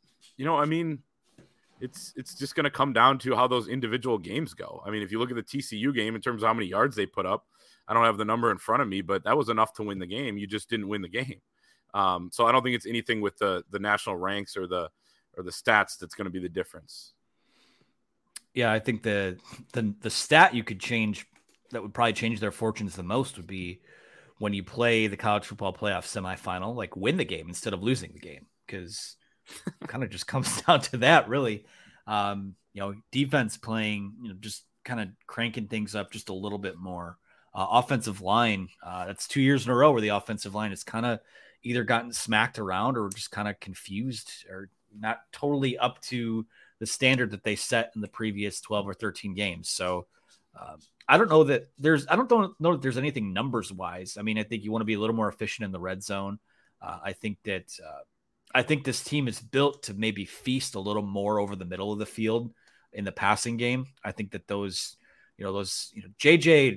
It's just going to come down to how those individual games go. I mean, if you look at the TCU game in terms of how many yards they put up, I don't have the number in front of me, but that was enough to win the game. You just didn't win the game. So I don't think it's anything with the national ranks or the stats that's going to be the difference. Yeah, I think the stat you could change that would probably change their fortunes the most would be when you play the college football playoff semifinal, like win the game instead of losing the game, because it kind of just comes down to that, really. Defense playing, just kind of cranking things up just a little bit more. Offensive line, that's 2 years in a row where the offensive line has kind of either gotten smacked around or just kind of confused or not totally up to the standard that they set in the previous 12 or 13 games. So I don't know that there's anything numbers wise. I mean, I think you want to be a little more efficient in the red zone. I think this team is built to maybe feast a little more over the middle of the field in the passing game. I think that those JJ,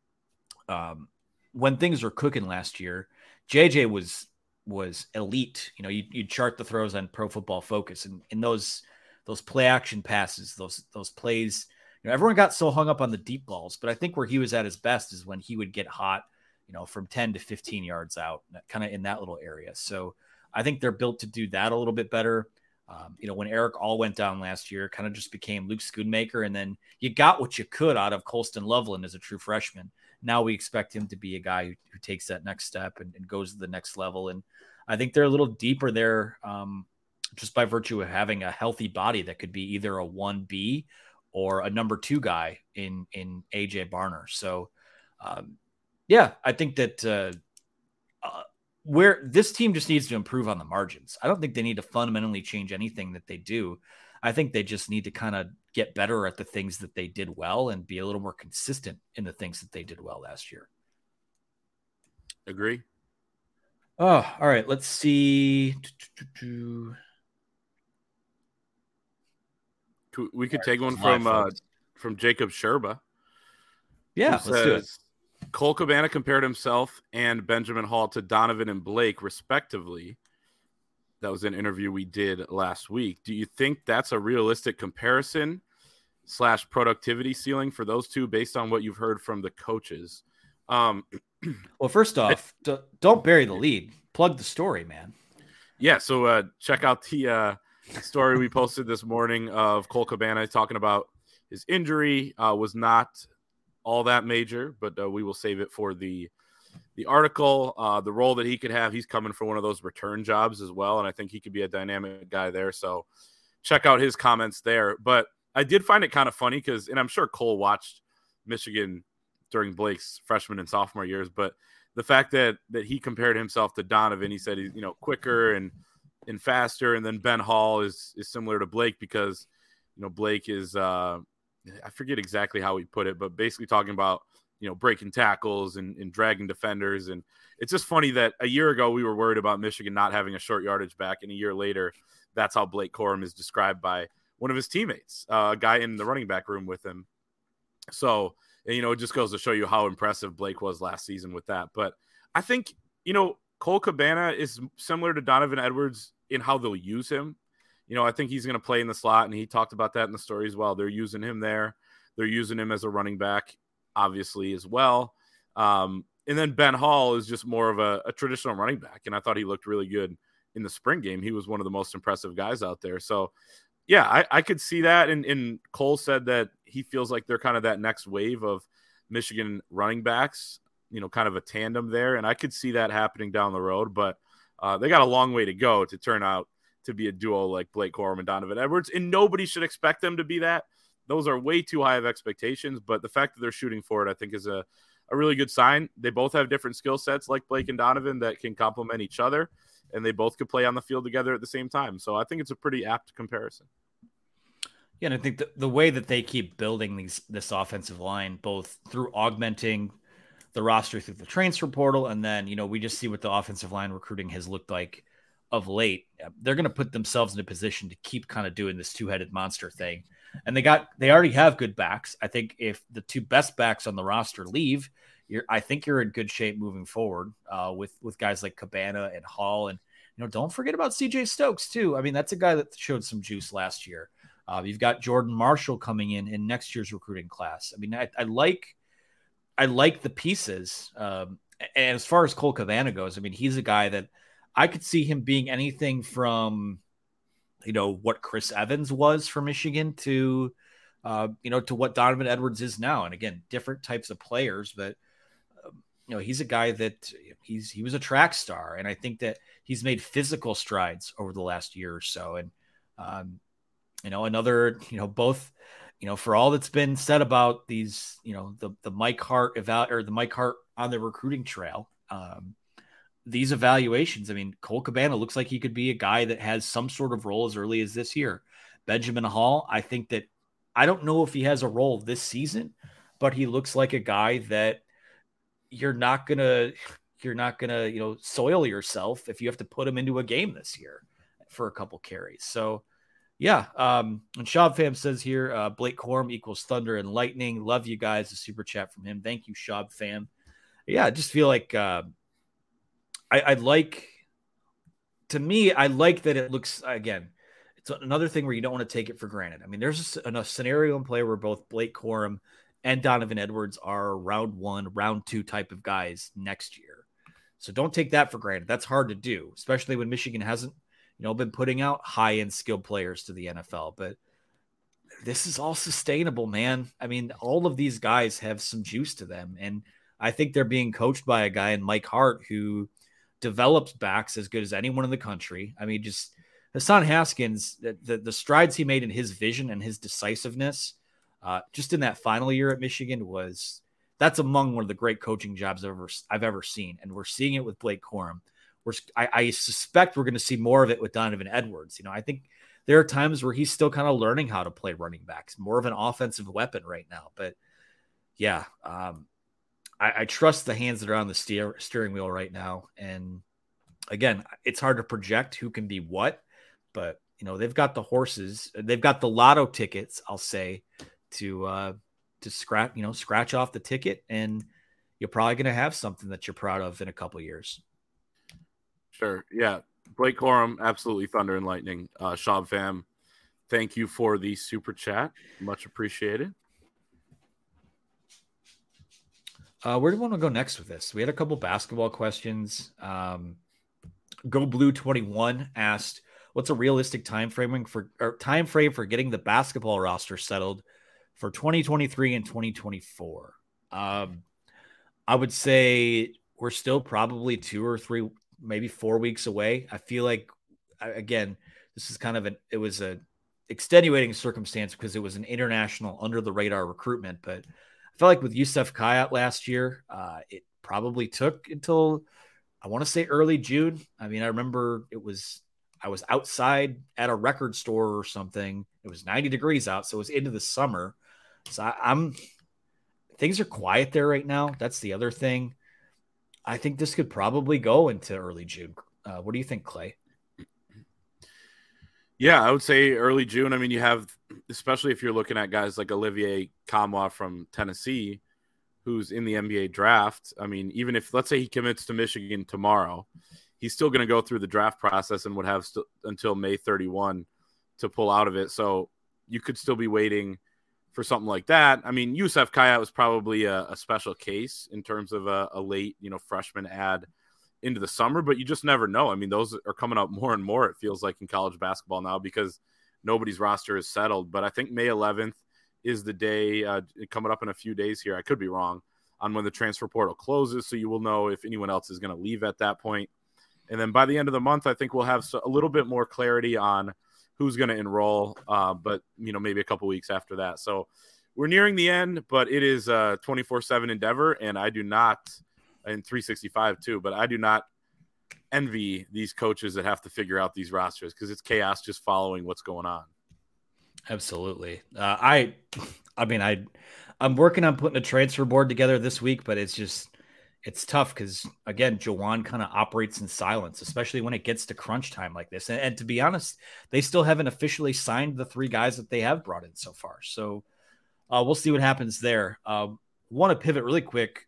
when things were cooking last year, JJ was elite. You'd chart the throws on Pro Football Focus, and in those play action passes, those plays, everyone got so hung up on the deep balls, but I think where he was at his best is when he would get hot, from 10 to 15 yards out, kind of in that little area. So I think they're built to do that a little bit better. When Eric All went down last year, kind of just became Luke Schoonmaker, and then you got what you could out of Colston Loveland as a true freshman. Now we expect him to be a guy who takes that next step and goes to the next level. And I think they're a little deeper there, just by virtue of having a healthy body that could be either a 1B or a number 2 guy in AJ Barner. So, I think that where this team just needs to improve on the margins. I don't think they need to fundamentally change anything that they do. I think they just need to kind of get better at the things that they did well and be a little more consistent in the things that they did well last year. Agree. Oh, all right. Let's see. We could take one from Jacob Sherba. Yeah, let's do it. Cole Cabana compared himself and Benjamin Hall to Donovan and Blake, respectively. That was an interview we did last week. Do you think that's a realistic comparison / productivity ceiling for those two based on what you've heard from the coaches? Well, first off, don't bury the lead. Plug the story, man. Yeah, so check out the story we posted this morning of Cole Cabana talking about his injury. Was not all that major, but we will save it for the article. The role that he could have, he's coming for one of those return jobs as well, and I think he could be a dynamic guy there. So check out his comments there. But I did find it kind of funny because, and I'm sure Cole watched Michigan during Blake's freshman and sophomore years, but the fact that he compared himself to Donovan, he said he's quicker and faster, and then Ben Hall is similar to Blake because Blake is I forget exactly how he put it, but basically talking about breaking tackles and dragging defenders. And it's just funny that a year ago we were worried about Michigan not having a short yardage back, and a year later that's how Blake Corum is described by one of his teammates, a guy in the running back room with him. So it just goes to show you how impressive Blake was last season with that. But I think Cole Cabana is similar to Donovan Edwards in how they'll use him. I think he's going to play in the slot, and he talked about that in the story as well. They're using him there. They're using him as a running back, obviously, as well. And then Ben Hall is just more of a traditional running back, and I thought he looked really good in the spring game. He was one of the most impressive guys out there. So, yeah, I could see that. And Cole said that he feels like they're kind of that next wave of Michigan running backs, kind of a tandem there. And I could see that happening down the road, but they got a long way to go to turn out to be a duo like Blake Corum and Donovan Edwards. And nobody should expect them to be that. Those are way too high of expectations, but the fact that they're shooting for it, I think, is a really good sign. They both have different skill sets like Blake and Donovan that can complement each other, and they both could play on the field together at the same time. So I think it's a pretty apt comparison. Yeah, and I think the way that they keep building this offensive line, both through augmenting the roster through the transfer portal, and then, we just see what the offensive line recruiting has looked like of late. They're going to put themselves in a position to keep kind of doing this two-headed monster thing. And they already have good backs. I think if the two best backs on the roster leave, I think you're in good shape moving forward with guys like Cabana and Hall. And, don't forget about CJ Stokes too. I mean, that's a guy that showed some juice last year. You've got Jordan Marshall coming in next year's recruiting class. I mean, I like the pieces. And as far as Cole Cabana goes, I mean, he's a guy that I could see him being anything from, what Chris Evans was for Michigan to what Donovan Edwards is now. And again, different types of players, but he's a guy that he was a track star. And I think that he's made physical strides over the last year or so. And, both, for all that's been said about these, the Mike Hart the Mike Hart on the recruiting trail, these evaluations, I mean, Cole Cabana looks like he could be a guy that has some sort of role as early as this year. Benjamin Hall, I think that I don't know if he has a role this season, but he looks like a guy that you're not gonna, soil yourself if you have to put him into a game this year for a couple carries. So Yeah. And Shab Fam says here, Blake Corum equals thunder and lightning. Love you guys. A super chat from him. Thank you, Shab Fam. Yeah, I just feel like I like, to me, I like that it looks, again, it's another thing where you don't want to take it for granted. I mean, there's a scenario in play where both Blake Corum and Donovan Edwards are round 1, round 2 type of guys next year. So don't take that for granted. That's hard to do, especially when Michigan hasn't, been putting out high-end skilled players to the NFL. But this is all sustainable, man. I mean, all of these guys have some juice to them. And I think they're being coached by a guy in Mike Hart who develops backs as good as anyone in the country. I mean, just Hassan Haskins, the strides he made in his vision and his decisiveness, just in that final year at Michigan, that's among one of the great coaching jobs I've ever seen. And we're seeing it with Blake Corum. I suspect we're going to see more of it with Donovan Edwards. I think there are times where he's still kind of learning how to play running backs, more of an offensive weapon right now. But yeah, I trust the hands that are on the steering wheel right now. And again, it's hard to project who can be what, but they've got the horses, they've got the lotto tickets, I'll say, to scratch off the ticket, and you're probably going to have something that you're proud of in a couple of years. Sure. Yeah. Blake Corum, absolutely thunder and lightning. Shab Fam, thank you for the super chat. Much appreciated. Where do you want to go next with this? We had a couple basketball questions. Go Blue 21 asked, what's a realistic time frame for getting the basketball roster settled for 2023 and 2024? I would say we're still probably 2 or 3, maybe 4 weeks away. I feel like, again, this is kind of it was a extenuating circumstance because it was an international under the radar recruitment. But I felt like with Youssef Khayat last year, it probably took until, I want to say, early June. I mean, I remember I was outside at a record store or something. It was 90 degrees out, so it was into the summer. So things are quiet there right now. That's the other thing. I think this could probably go into early June. What do you think, Clay? Yeah, I would say early June. I mean, you have, especially if you're looking at guys like Olivier Kamwa from Tennessee, who's in the NBA draft. I mean, even if, let's say he commits to Michigan tomorrow, he's still going to go through the draft process and would have until May 31 to pull out of it. So you could still be waiting for something like that. I mean, Youssef Khayat was probably a special case in terms of a late, freshman ad into the summer, but you just never know. I mean, those are coming up more and more, it feels like, in college basketball now because nobody's roster is settled. But I think May 11th is the day coming up in a few days here. I could be wrong on when the transfer portal closes. So you will know if anyone else is going to leave at that point. And then by the end of the month, I think we'll have a little bit more clarity on who's going to enroll, but, maybe a couple weeks after that. So we're nearing the end, but it is a 24/7 endeavor, and I do not, and 365 too, but I do not envy these coaches that have to figure out these rosters because it's chaos just following what's going on. Absolutely. I'm working on putting a transfer board together this week, but it's tough because, again, Jawan kind of operates in silence, especially when it gets to crunch time like this. And to be honest, they still haven't officially signed the 3 guys that they have brought in so far. So we'll see what happens there. Want to pivot really quick.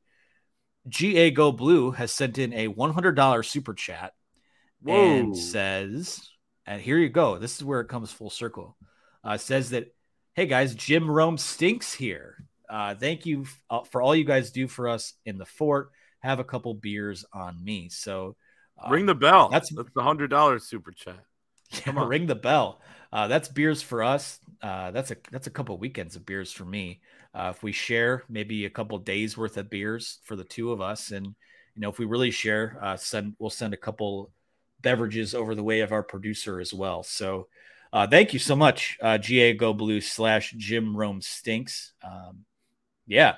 GA Go Blue has sent in a $100 super chat. Whoa. And says, and here you go. This is where it comes full circle. Says that, hey guys, Jim Rome stinks here. Thank you for all you guys do for us in the fort. Have a couple beers on me. So ring the bell. That's the $100 super chat. Come on, ring the bell. That's beers for us. That's a couple weekends of beers for me. If we share, maybe a couple days worth of beers for the two of us, and if we really share, we'll send a couple beverages over the way of our producer as well. So thank you so much, GA Go Blue / Jim Rome Stinks. Yeah.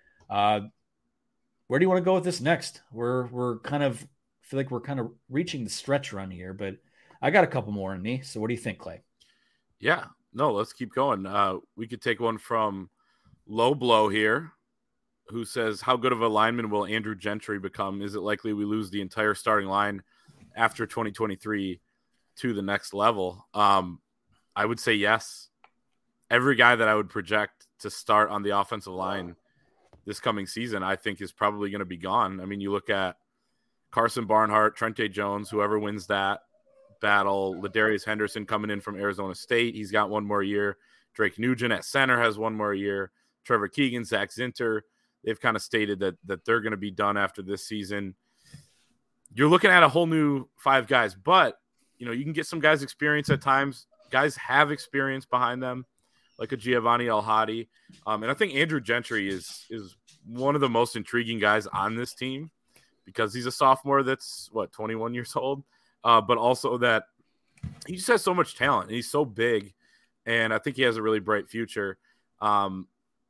Where do you want to go with this next? We're kind of feel like we're kind of reaching the stretch run here, but I got a couple more in me. So what do you think, Clay? Yeah, no, let's keep going. We could take one from Low Blow here, who says, how good of a lineman will Andrew Gentry become? Is it likely we lose the entire starting line after 2023 to the next level? I would say yes. Every guy that I would project to start on the offensive line this coming season, I think is probably going to be gone. I mean, you look at Carson Barnhart, Trente Jones, whoever wins that battle, Ladarius Henderson coming in from Arizona State. He's got one more year. Drake Nugent at center has one more year. Trevor Keegan, Zach Zinter, they've kind of stated that they're going to be done after this season. You're looking at a whole new 5 guys, but you can get some guys experience at times. Guys have experience behind them, like a Giovanni El-Hadi. And I think Andrew Gentry is one of the most intriguing guys on this team because he's a sophomore that's, 21 years old, but also that he just has so much talent. And he's so big, and I think he has a really bright future. And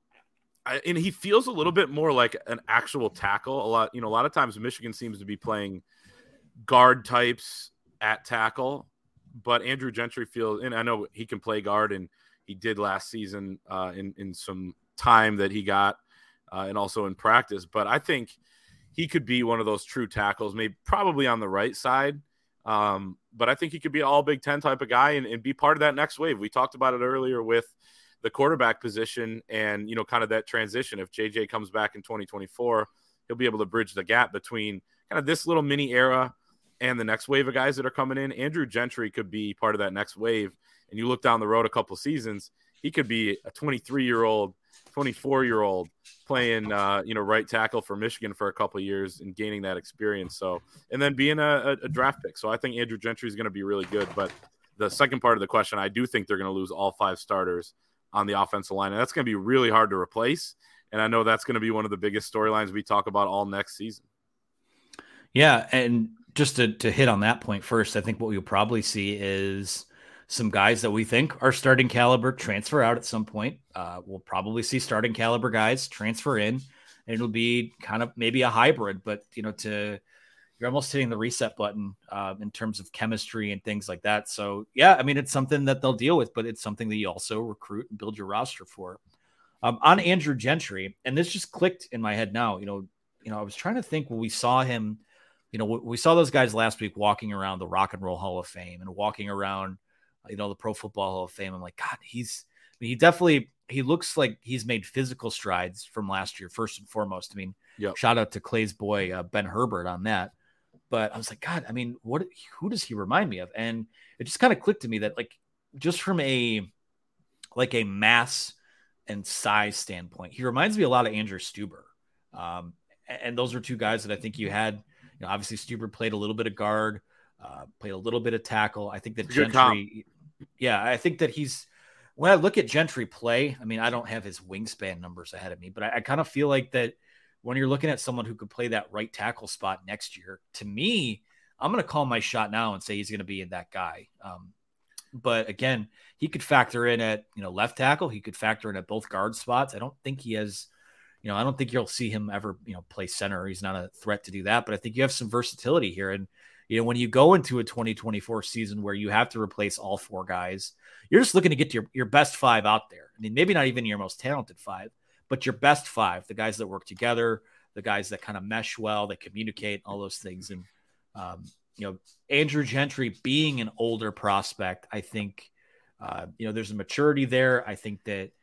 he feels a little bit more like an actual tackle. A lot of times Michigan seems to be playing guard types at tackle, but Andrew Gentry feels, and I know he can play guard, and he did last season in some time that he got, and also in practice. But I think he could be one of those true tackles, maybe probably on the right side. But I think he could be an all Big Ten type of guy and be part of that next wave. We talked about it earlier with the quarterback position and, kind of that transition. If JJ comes back in 2024, he'll be able to bridge the gap between kind of this little mini era and the next wave of guys that are coming in. Andrew Gentry could be part of that next wave. And you look down the road a couple seasons, he could be a 23-year-old, 24-year-old playing, right tackle for Michigan for a couple of years and gaining that experience. So, and then being a draft pick. So I think Andrew Gentry is going to be really good. But the second part of the question, I do think they're going to lose all 5 starters on the offensive line. And that's going to be really hard to replace. And I know that's going to be one of the biggest storylines we talk about all next season. Yeah. And just to hit on that point first, I think what we'll probably see is some guys that we think are starting caliber transfer out at some point. We'll probably see starting caliber guys transfer in, and it'll be kind of maybe a hybrid, but you're almost hitting the reset button in terms of chemistry and things like that. So yeah, I mean, it's something that they'll deal with, but it's something that you also recruit and build your roster for. On Andrew Gentry, and this just clicked in my head now, I was trying to think when we saw him, we saw those guys last week walking around the Rock and Roll Hall of Fame and walking around, the Pro Football Hall of Fame. I'm like, God, he looks like he's made physical strides from last year, first and foremost. I mean, yep. Shout out to Clay's boy, Ben Herbert on that. But I was like, God, I mean, who does he remind me of? And it just kind of clicked to me that just from a mass and size standpoint, he reminds me a lot of Andrew Stuber. And those are 2 guys that I think you had, obviously Stuber played a little bit of guard, played a little bit of tackle. I think that Gentry, I think that when I look at Gentry play, I mean, I don't have his wingspan numbers ahead of me, but I kind of feel like that when you're looking at someone who could play that right tackle spot next year, to me, I'm going to call my shot now and say he's going to be in that guy. But again, he could factor in at, left tackle. He could factor in at both guard spots. I don't think he has, I don't think you'll see him ever, play center. He's not a threat to do that, but I think you have some versatility here. And, when you go into a 2024 season where you have to replace all 4 guys, you're just looking to get your best 5 out there. I mean, maybe not even your most talented 5, but your best 5, the guys that work together, the guys that kind of mesh well, that communicate, all those things. And, Andrew Gentry being an older prospect, I think, there's a maturity there. I think that,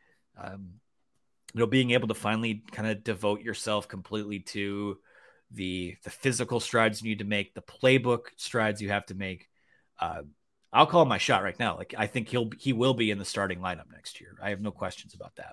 being able to finally kind of devote yourself completely to the physical strides you need to make, the playbook strides you have to make. I'll call my shot right now. I think he will be in the starting lineup next year. I have no questions about that.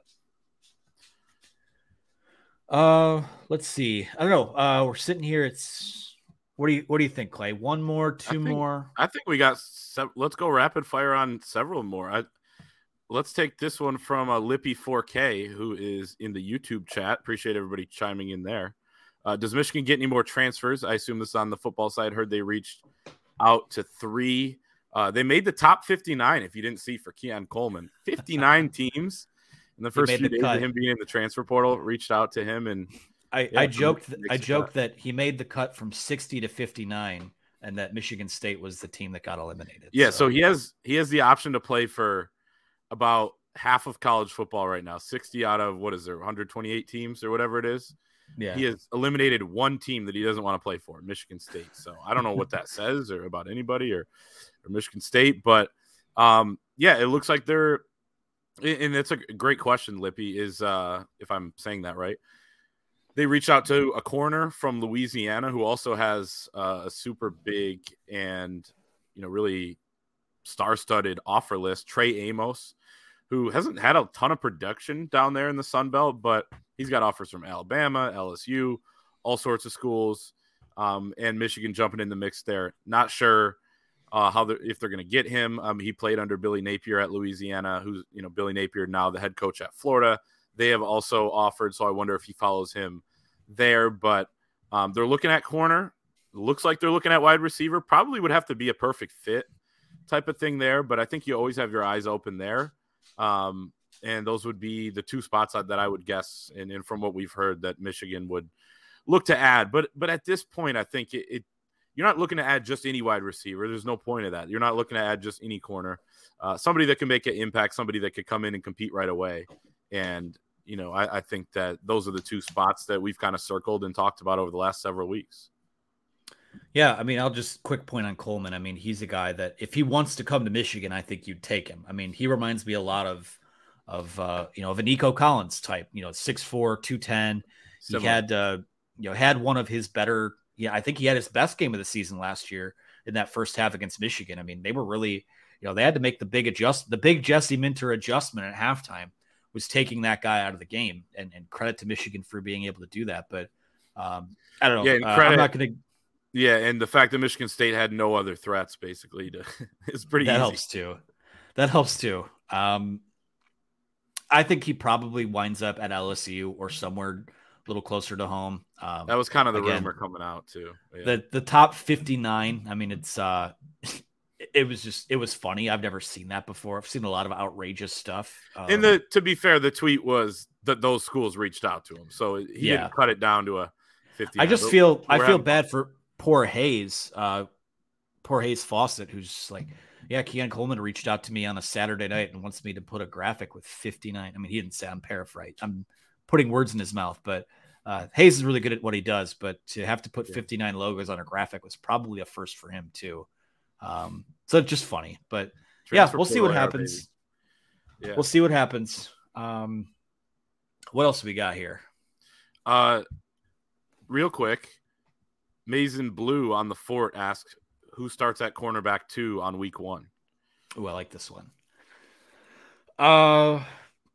Let's see. I don't know. We're sitting here. What do you think, Clay? One more, two more? I think we got. Let's go rapid fire on several more. Let's take this one from Lippy 4K, who is in the YouTube chat. Appreciate everybody chiming in there. Does Michigan get any more transfers? I assume this is on the football side. Heard they reached out to 3. They made the top 59, if you didn't see, for Keon Coleman. 59 teams in the first few days of him being in the transfer portal reached out to him. And I joked that he made the cut from 60 to 59 and that Michigan State was the team that got eliminated. Yeah, so he has the option to play for about half of college football right now. 60 out of, 128 teams or whatever it is. Yeah. He has eliminated 1 team that he doesn't want to play for, Michigan State. So I don't know what that says or about anybody or Michigan State, but Yeah, it looks like they're, and that's a great question, Lippy, is if I'm saying that right. They reached out to a corner from Louisiana who also has a super big and, really star-studded offer list, Trey Amos, who hasn't had a ton of production down there in the Sun Belt, but he's got offers from Alabama, LSU, all sorts of schools, and Michigan jumping in the mix there. Not sure if they're going to get him. He played under Billy Napier at Louisiana, who's, Billy Napier now the head coach at Florida. They have also offered, so I wonder if he follows him there. But they're looking at corner. Looks like they're looking at wide receiver. Probably would have to be a perfect fit type of thing there, but I think you always have your eyes open there. And those would be the two spots that I would guess, and from what we've heard, that Michigan would look to add. But at this point, I think you're not looking to add just any wide receiver. There's no point of that. You're not looking to add just any corner. Somebody that can make an impact, somebody that could come in and compete right away. And, I think that those are the two spots that we've kind of circled and talked about over the last several weeks. Yeah, I mean, I'll just quick point on Coleman. I mean, he's a guy that if he wants to come to Michigan, I think you'd take him. I mean, he reminds me a lot of a Nico Collins type, 6'4", 210. He had one of his better, I think he had his best game of the season last year in that first half against Michigan. I mean, they were really, they had to make the big Jesse Minter adjustment at halftime was taking that guy out of the game, and credit to Michigan for being able to do that. But I don't know. Yeah, I'm not going to. Yeah, and the fact that Michigan State had no other threats basically is pretty easy. That helps too. I think he probably winds up at LSU or somewhere a little closer to home. That was kind of the rumor coming out too. Yeah. The top 59. I mean, it's it was funny. I've never seen that before. I've seen a lot of outrageous stuff. And to be fair, the tweet was that those schools reached out to him, so he didn't cut it down to a 50. I feel bad for poor Hayes Fawcett, who's just like, yeah, Keon Coleman reached out to me on a Saturday night and wants me to put a graphic with 59. I mean, he didn't say, I'm paraphrasing. I'm putting words in his mouth, but Hayes is really good at what he does, but to have to put 59 logos on a graphic was probably a first for him too. So it's just funny, but we'll see what happens. Yeah. We'll see what happens. What else we got here? Real quick, Mason Blue on the Fort asks, who starts at cornerback 2 on week 1? Oh, I like this one. I'm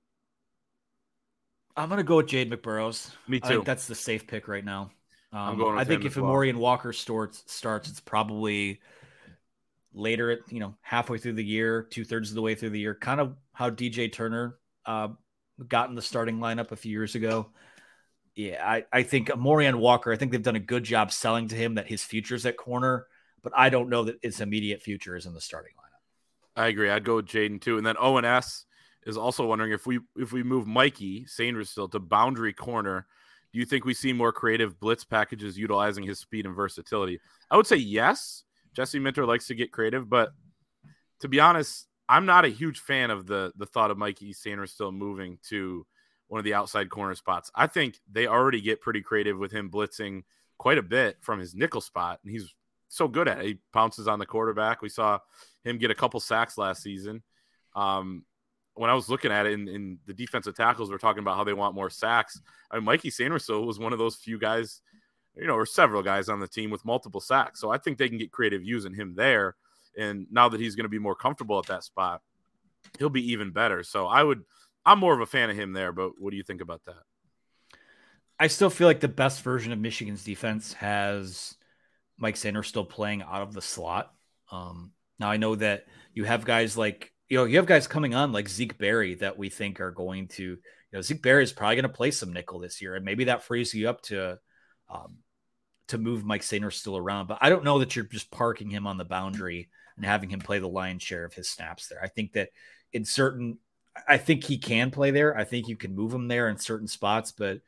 going to go with Jade McBurrows. Me too. I think that's the safe pick right now. I'm going with I think him if as well. Amorian Walker starts, it's probably later, halfway through the year, 2/3 of the way through the year, kind of how DJ Turner got in the starting lineup a few years ago. Yeah, I think Amorian Walker, I think they've done a good job selling to him that his future's at corner, but I don't know that its immediate future is in the starting lineup. I agree. I'd go with Jaden too. And then Owen S is also wondering if we move Mikey Sainristil to boundary corner, do you think we see more creative blitz packages utilizing his speed and versatility? I would say yes. Jesse Minter likes to get creative, but to be honest, I'm not a huge fan of the thought of Mikey Sainristil moving to one of the outside corner spots. I think they already get pretty creative with him blitzing quite a bit from his nickel spot, and he's so good at it. He pounces on the quarterback. We saw him get a couple sacks last season. When I was looking at it in the defensive tackles, we're talking about how they want more sacks. I mean, Mikey Sainristil was one of those few guys, or several guys on the team with multiple sacks. So I think they can get creative using him there. And now that he's going to be more comfortable at that spot, he'll be even better. So I'm more of a fan of him there, but what do you think about that? I still feel like the best version of Michigan's defense has Mike Sainristil playing out of the slot. Now I know that you have guys like, you have guys coming on like Zeke Berry that we think are going to, Zeke Berry is probably going to play some nickel this year. And maybe that frees you up to move Mike Sainristil around, but I don't know that you're just parking him on the boundary and having him play the lion's share of his snaps there. I think that I think he can play there. I think you can move him there in certain spots, but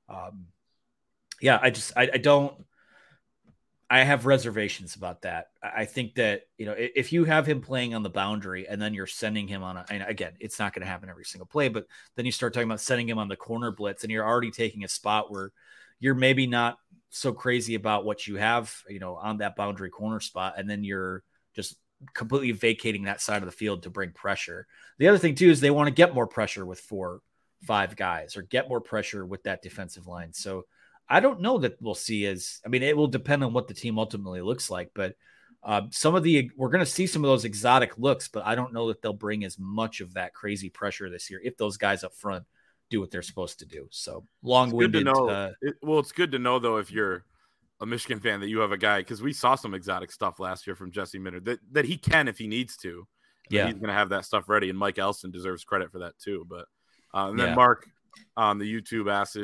I have reservations about that. I think that, if you have him playing on the boundary and then you're sending him on and again, it's not going to happen every single play, but then you start talking about sending him on the corner blitz and you're already taking a spot where you're maybe not so crazy about what you have, on that boundary corner spot. And then you're just completely vacating that side of the field to bring pressure. The other thing too is they want to get more pressure with 4-5 guys or get more pressure with that defensive line. So I don't know that we'll see it will depend on what the team ultimately looks like, but we're going to see some of those exotic looks, but I don't know that they'll bring as much of that crazy pressure this year if those guys up front do what they're supposed to do. So long-winded. It's good to know though, if you're a Michigan fan, that you have a guy, because we saw some exotic stuff last year from Jesse Minter that he can, if he needs to. Yeah, he's going to have that stuff ready, and Mike Elson deserves credit for that too. But and then Mark on the YouTube asked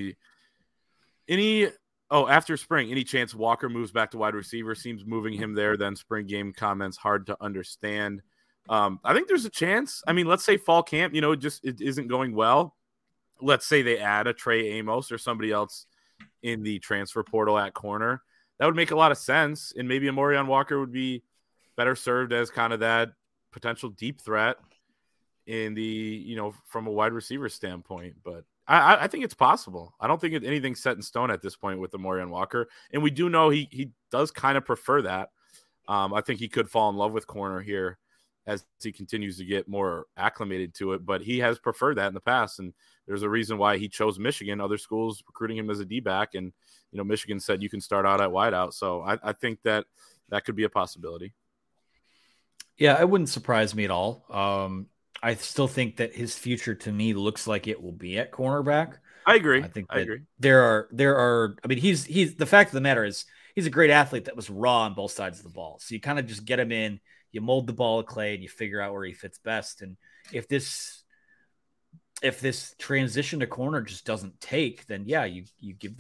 after spring, any chance Walker moves back to wide receiver? Seems moving him there. Then spring game comments hard to understand. I think there's a chance. I mean, let's say fall camp, it isn't going well. Let's say they add a Trey Amos or somebody else in the transfer portal at corner. That would make a lot of sense. And maybe Amorion Walker would be better served as kind of that potential deep threat in the, from a wide receiver standpoint. But I think it's possible. I don't think anything's set in stone at this point with Amorion Walker. And we do know he does kind of prefer that. I think he could fall in love with corner here as he continues to get more acclimated to it, but he has preferred that in the past. And there's a reason why he chose Michigan. Other schools recruiting him as a D-back, and, Michigan said you can start out at wideout. So I think that could be a possibility. Yeah, it wouldn't surprise me at all. I still think that his future to me looks like it will be at cornerback. I agree. I agree. There are, he's the fact of the matter is he's a great athlete that was raw on both sides of the ball. So you kind of just get him in, you mold the ball of clay, and you figure out where he fits best. And if this transition to corner just doesn't take, then you give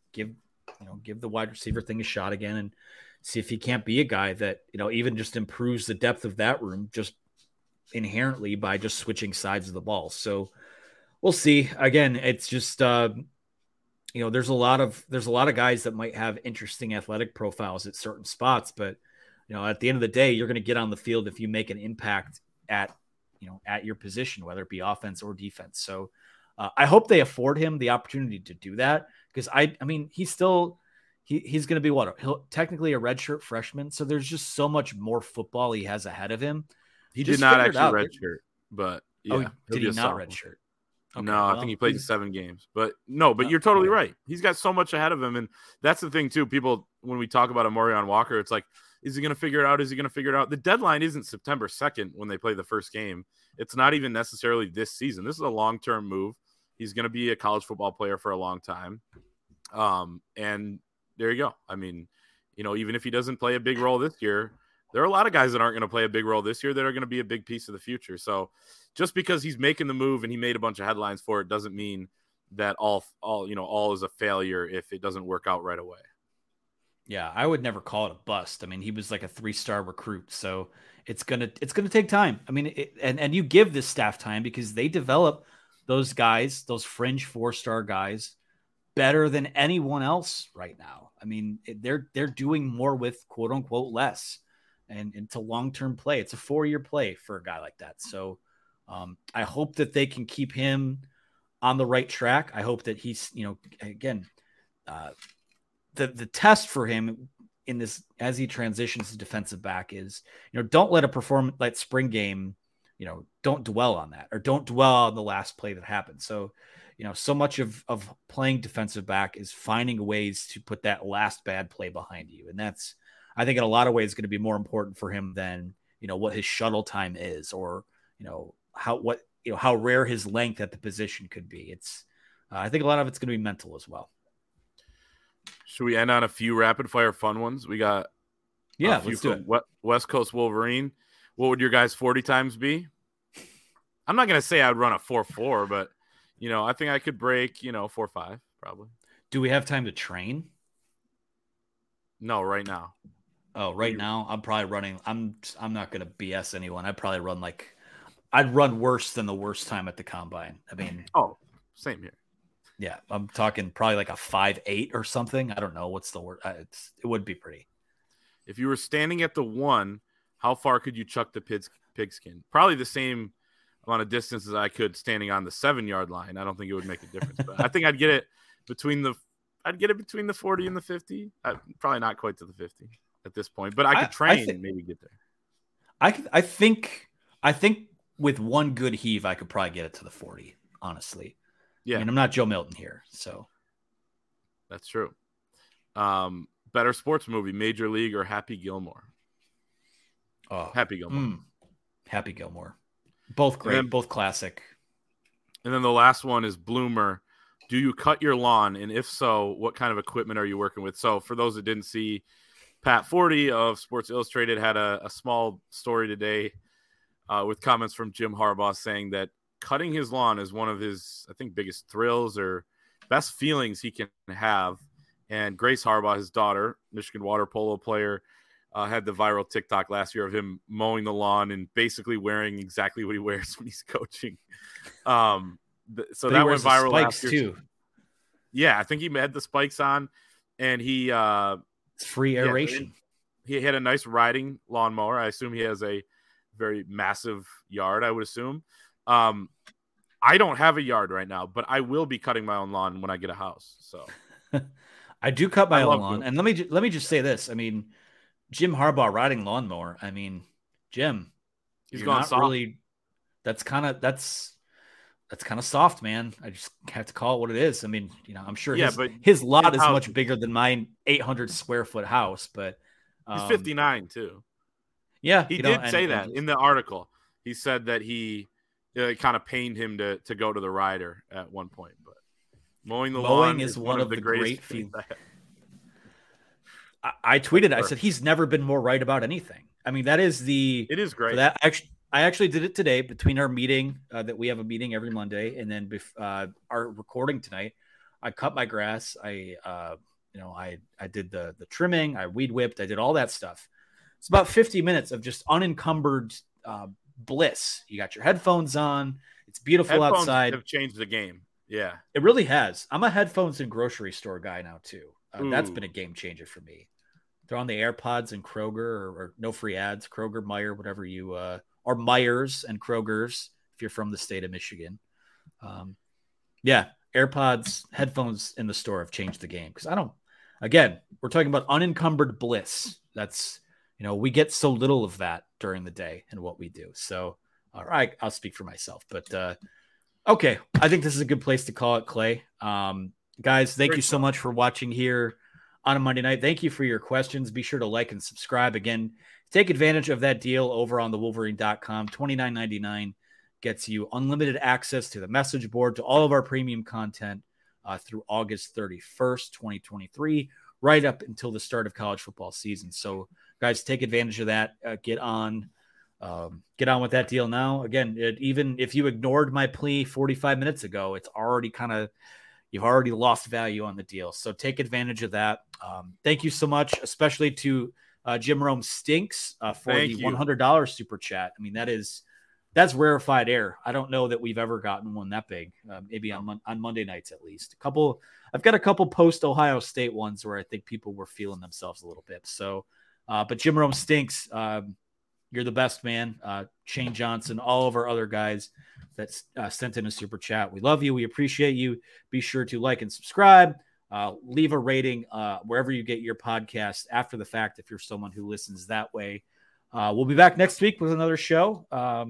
the wide receiver thing a shot again and see if he can't be a guy that, even just improves the depth of that room just inherently by just switching sides of the ball. So we'll see. Again, it's just, there's a lot of guys that might have interesting athletic profiles at certain spots, but at the end of the day, you're going to get on the field if you make an impact at your position, whether it be offense or defense. So I hope they afford him the opportunity to do that, because he's still, he's going to be he'll technically a redshirt freshman. So there's just so much more football he has ahead of him. He did not actually redshirt, but did he not redshirt? Okay, no, I think he played 7 games, but you're totally right. He's got so much ahead of him. And that's the thing too. People, when we talk about Amorion Walker, it's like, is he going to figure it out? Is he going to figure it out? The deadline isn't September 2nd when they play the first game. It's not even necessarily this season. This is a long-term move. He's going to be a college football player for a long time. And there you go. Even if he doesn't play a big role this year, there are a lot of guys that aren't going to play a big role this year that are going to be a big piece of the future. So just because he's making the move and he made a bunch of headlines for it doesn't mean that all is a failure if it doesn't work out right away. Yeah, I would never call it a bust. He was like a 3-star recruit, so it's gonna take time. And you give this staff time because they develop those guys, those fringe 4-star guys, better than anyone else right now. They're doing more with quote unquote less, and into long-term play. It's a 4-year play for a guy like that. So I hope that they can keep him on the right track. I hope that he's, the test for him in this, as he transitions to defensive back, is, don't let a performance like spring game, don't dwell on that, or don't dwell on the last play that happened. So, so much of playing defensive back is finding ways to put that last bad play behind you. And that's, I think in a lot of ways, going to be more important for him than, what his shuttle time is, or, how rare his length at the position could be. It's, I think a lot of it's going to be mental as well. Should we end on a few rapid fire fun ones? We got let's do it. West Coast Wolverine. What would your guys' 40 times be? I'm not going to say I'd run a 4.4, but I think I could break 4.5 probably. Do we have time to train? No, right now. Oh, right now I'm probably running. I'm not going to BS anyone. I'd run worse than the worst time at the combine. Same here. Yeah, I'm talking probably like a 5.8 or something. I don't know what's the word. It would be pretty. If you were standing at the 1, how far could you chuck the pigskin? Probably the same amount of distance as I could standing on the 7-yard line. I don't think it would make a difference, but I think I'd get it between the 40 and the 50. Probably not quite to the 50 at this point, but I could train and maybe get there. I think with one good heave, I could probably get it to the 40. Honestly, Yeah, I mean, I'm not Joe Milton here, so that's true. Better sports movie, Major League or Happy Gilmore? oh, Happy Gilmore. Happy Gilmore, both great, then- both classic. And then the last one is Bloomer. Do you cut your lawn? And if so, what kind of equipment are you working with? So for those that didn't see, Pat Forty of Sports Illustrated had a small story today with comments from Jim Harbaugh saying that cutting his lawn is one of his, I think, biggest thrills or best feelings he can have. And Grace Harbaugh, his daughter, Michigan water polo player, had the viral TikTok last year of him mowing the lawn and basically wearing exactly what he wears when he's coaching. So that went viral last year too. Yeah, I think he had the spikes on, and he It's free aeration. he had a nice riding lawnmower. I assume he has a very massive yard, I would assume. I don't have a yard right now, but I will be cutting my own lawn when I get a house. So I do cut my I own love lawn. it. And let me just say this. I mean, Jim Harbaugh riding lawnmower. I mean, Jim, He's you're gone not soft. really. That's kind of soft, man. I just have to call it what it is. I mean, I'm sure but his lot his is house- much bigger than my 800 square foot house, but He's 59 too. Yeah, He did say that in the article. He said that it kind of pained him to go to the rider at one point. But mowing the lawn is one of the great feats. I tweeted. I said he's never been more right about anything. I mean, that is It is great. that I actually did it today between our meeting that we have a meeting every Monday and then our recording tonight. I cut my grass. I did the trimming. I weed whipped. I did all that stuff. It's about 50 minutes of just unencumbered bliss. You got your headphones on. It's beautiful Headphones outside. have changed the game. Yeah. It really has. I'm a headphones and grocery store guy now too. That's Ooh. been a game changer for me. Throw on the AirPods and Kroger or no free ads, Kroger, Meyer, whatever you or Myers and Kroger's if you're from the state of Michigan. AirPods, headphones in the store have changed the game because we're talking about unencumbered bliss. That's, we get so little of that during the day and what we do. So, all right, I'll speak for myself, but okay. I think this is a good place to call it, Clay. Guys, thank you so much for watching here on a Monday night. Thank you for your questions. Be sure to like and subscribe. Again, take advantage of that deal over on thewolverine.com. $29.99 gets you unlimited access to the message board, to all of our premium content through August 31st, 2023, right up until the start of college football season. So, guys, take advantage of that. Get on with that deal now. Again, even if you ignored my plea 45 minutes ago, it's already you've already lost value on the deal. So take advantage of that. Thank you so much, especially to Jim Rome Stinks for the $100 super chat. I mean, that's rarefied air. I don't know that we've ever gotten one that big. Maybe on Monday nights at least. I've got a couple post Ohio State ones where I think people were feeling themselves a little bit. So, but Jim Rome Stinks. You're the best, man. Shane Johnson, all of our other guys that sent in a super chat. We love you. We appreciate you. Be sure to like and subscribe. Leave a rating wherever you get your podcast after the fact if you're someone who listens that way. We'll be back next week with another show.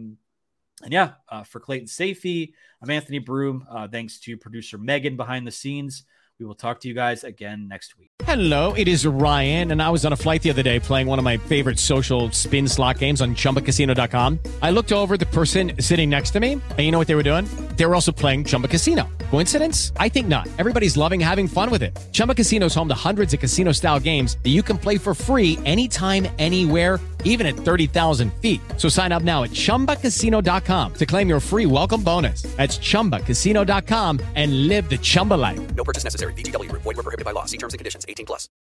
For Clayton Safey, I'm Anthony Broom. Thanks to producer Megan behind the scenes. We will talk to you guys again next week. Hello, it is Ryan, and I was on a flight the other day playing one of my favorite social spin slot games on ChumbaCasino.com. I looked over at the person sitting next to me, and you know what they were doing? They were also playing Chumba Casino. Coincidence? I think not. Everybody's loving having fun with it. Chumba Casino is home to hundreds of casino-style games that you can play for free anytime, anywhere, even at 30,000 feet. So sign up now at ChumbaCasino.com to claim your free welcome bonus. That's ChumbaCasino.com and live the Chumba life. No purchase necessary. VGW Group. Void where prohibited by law. See terms and conditions. 18+.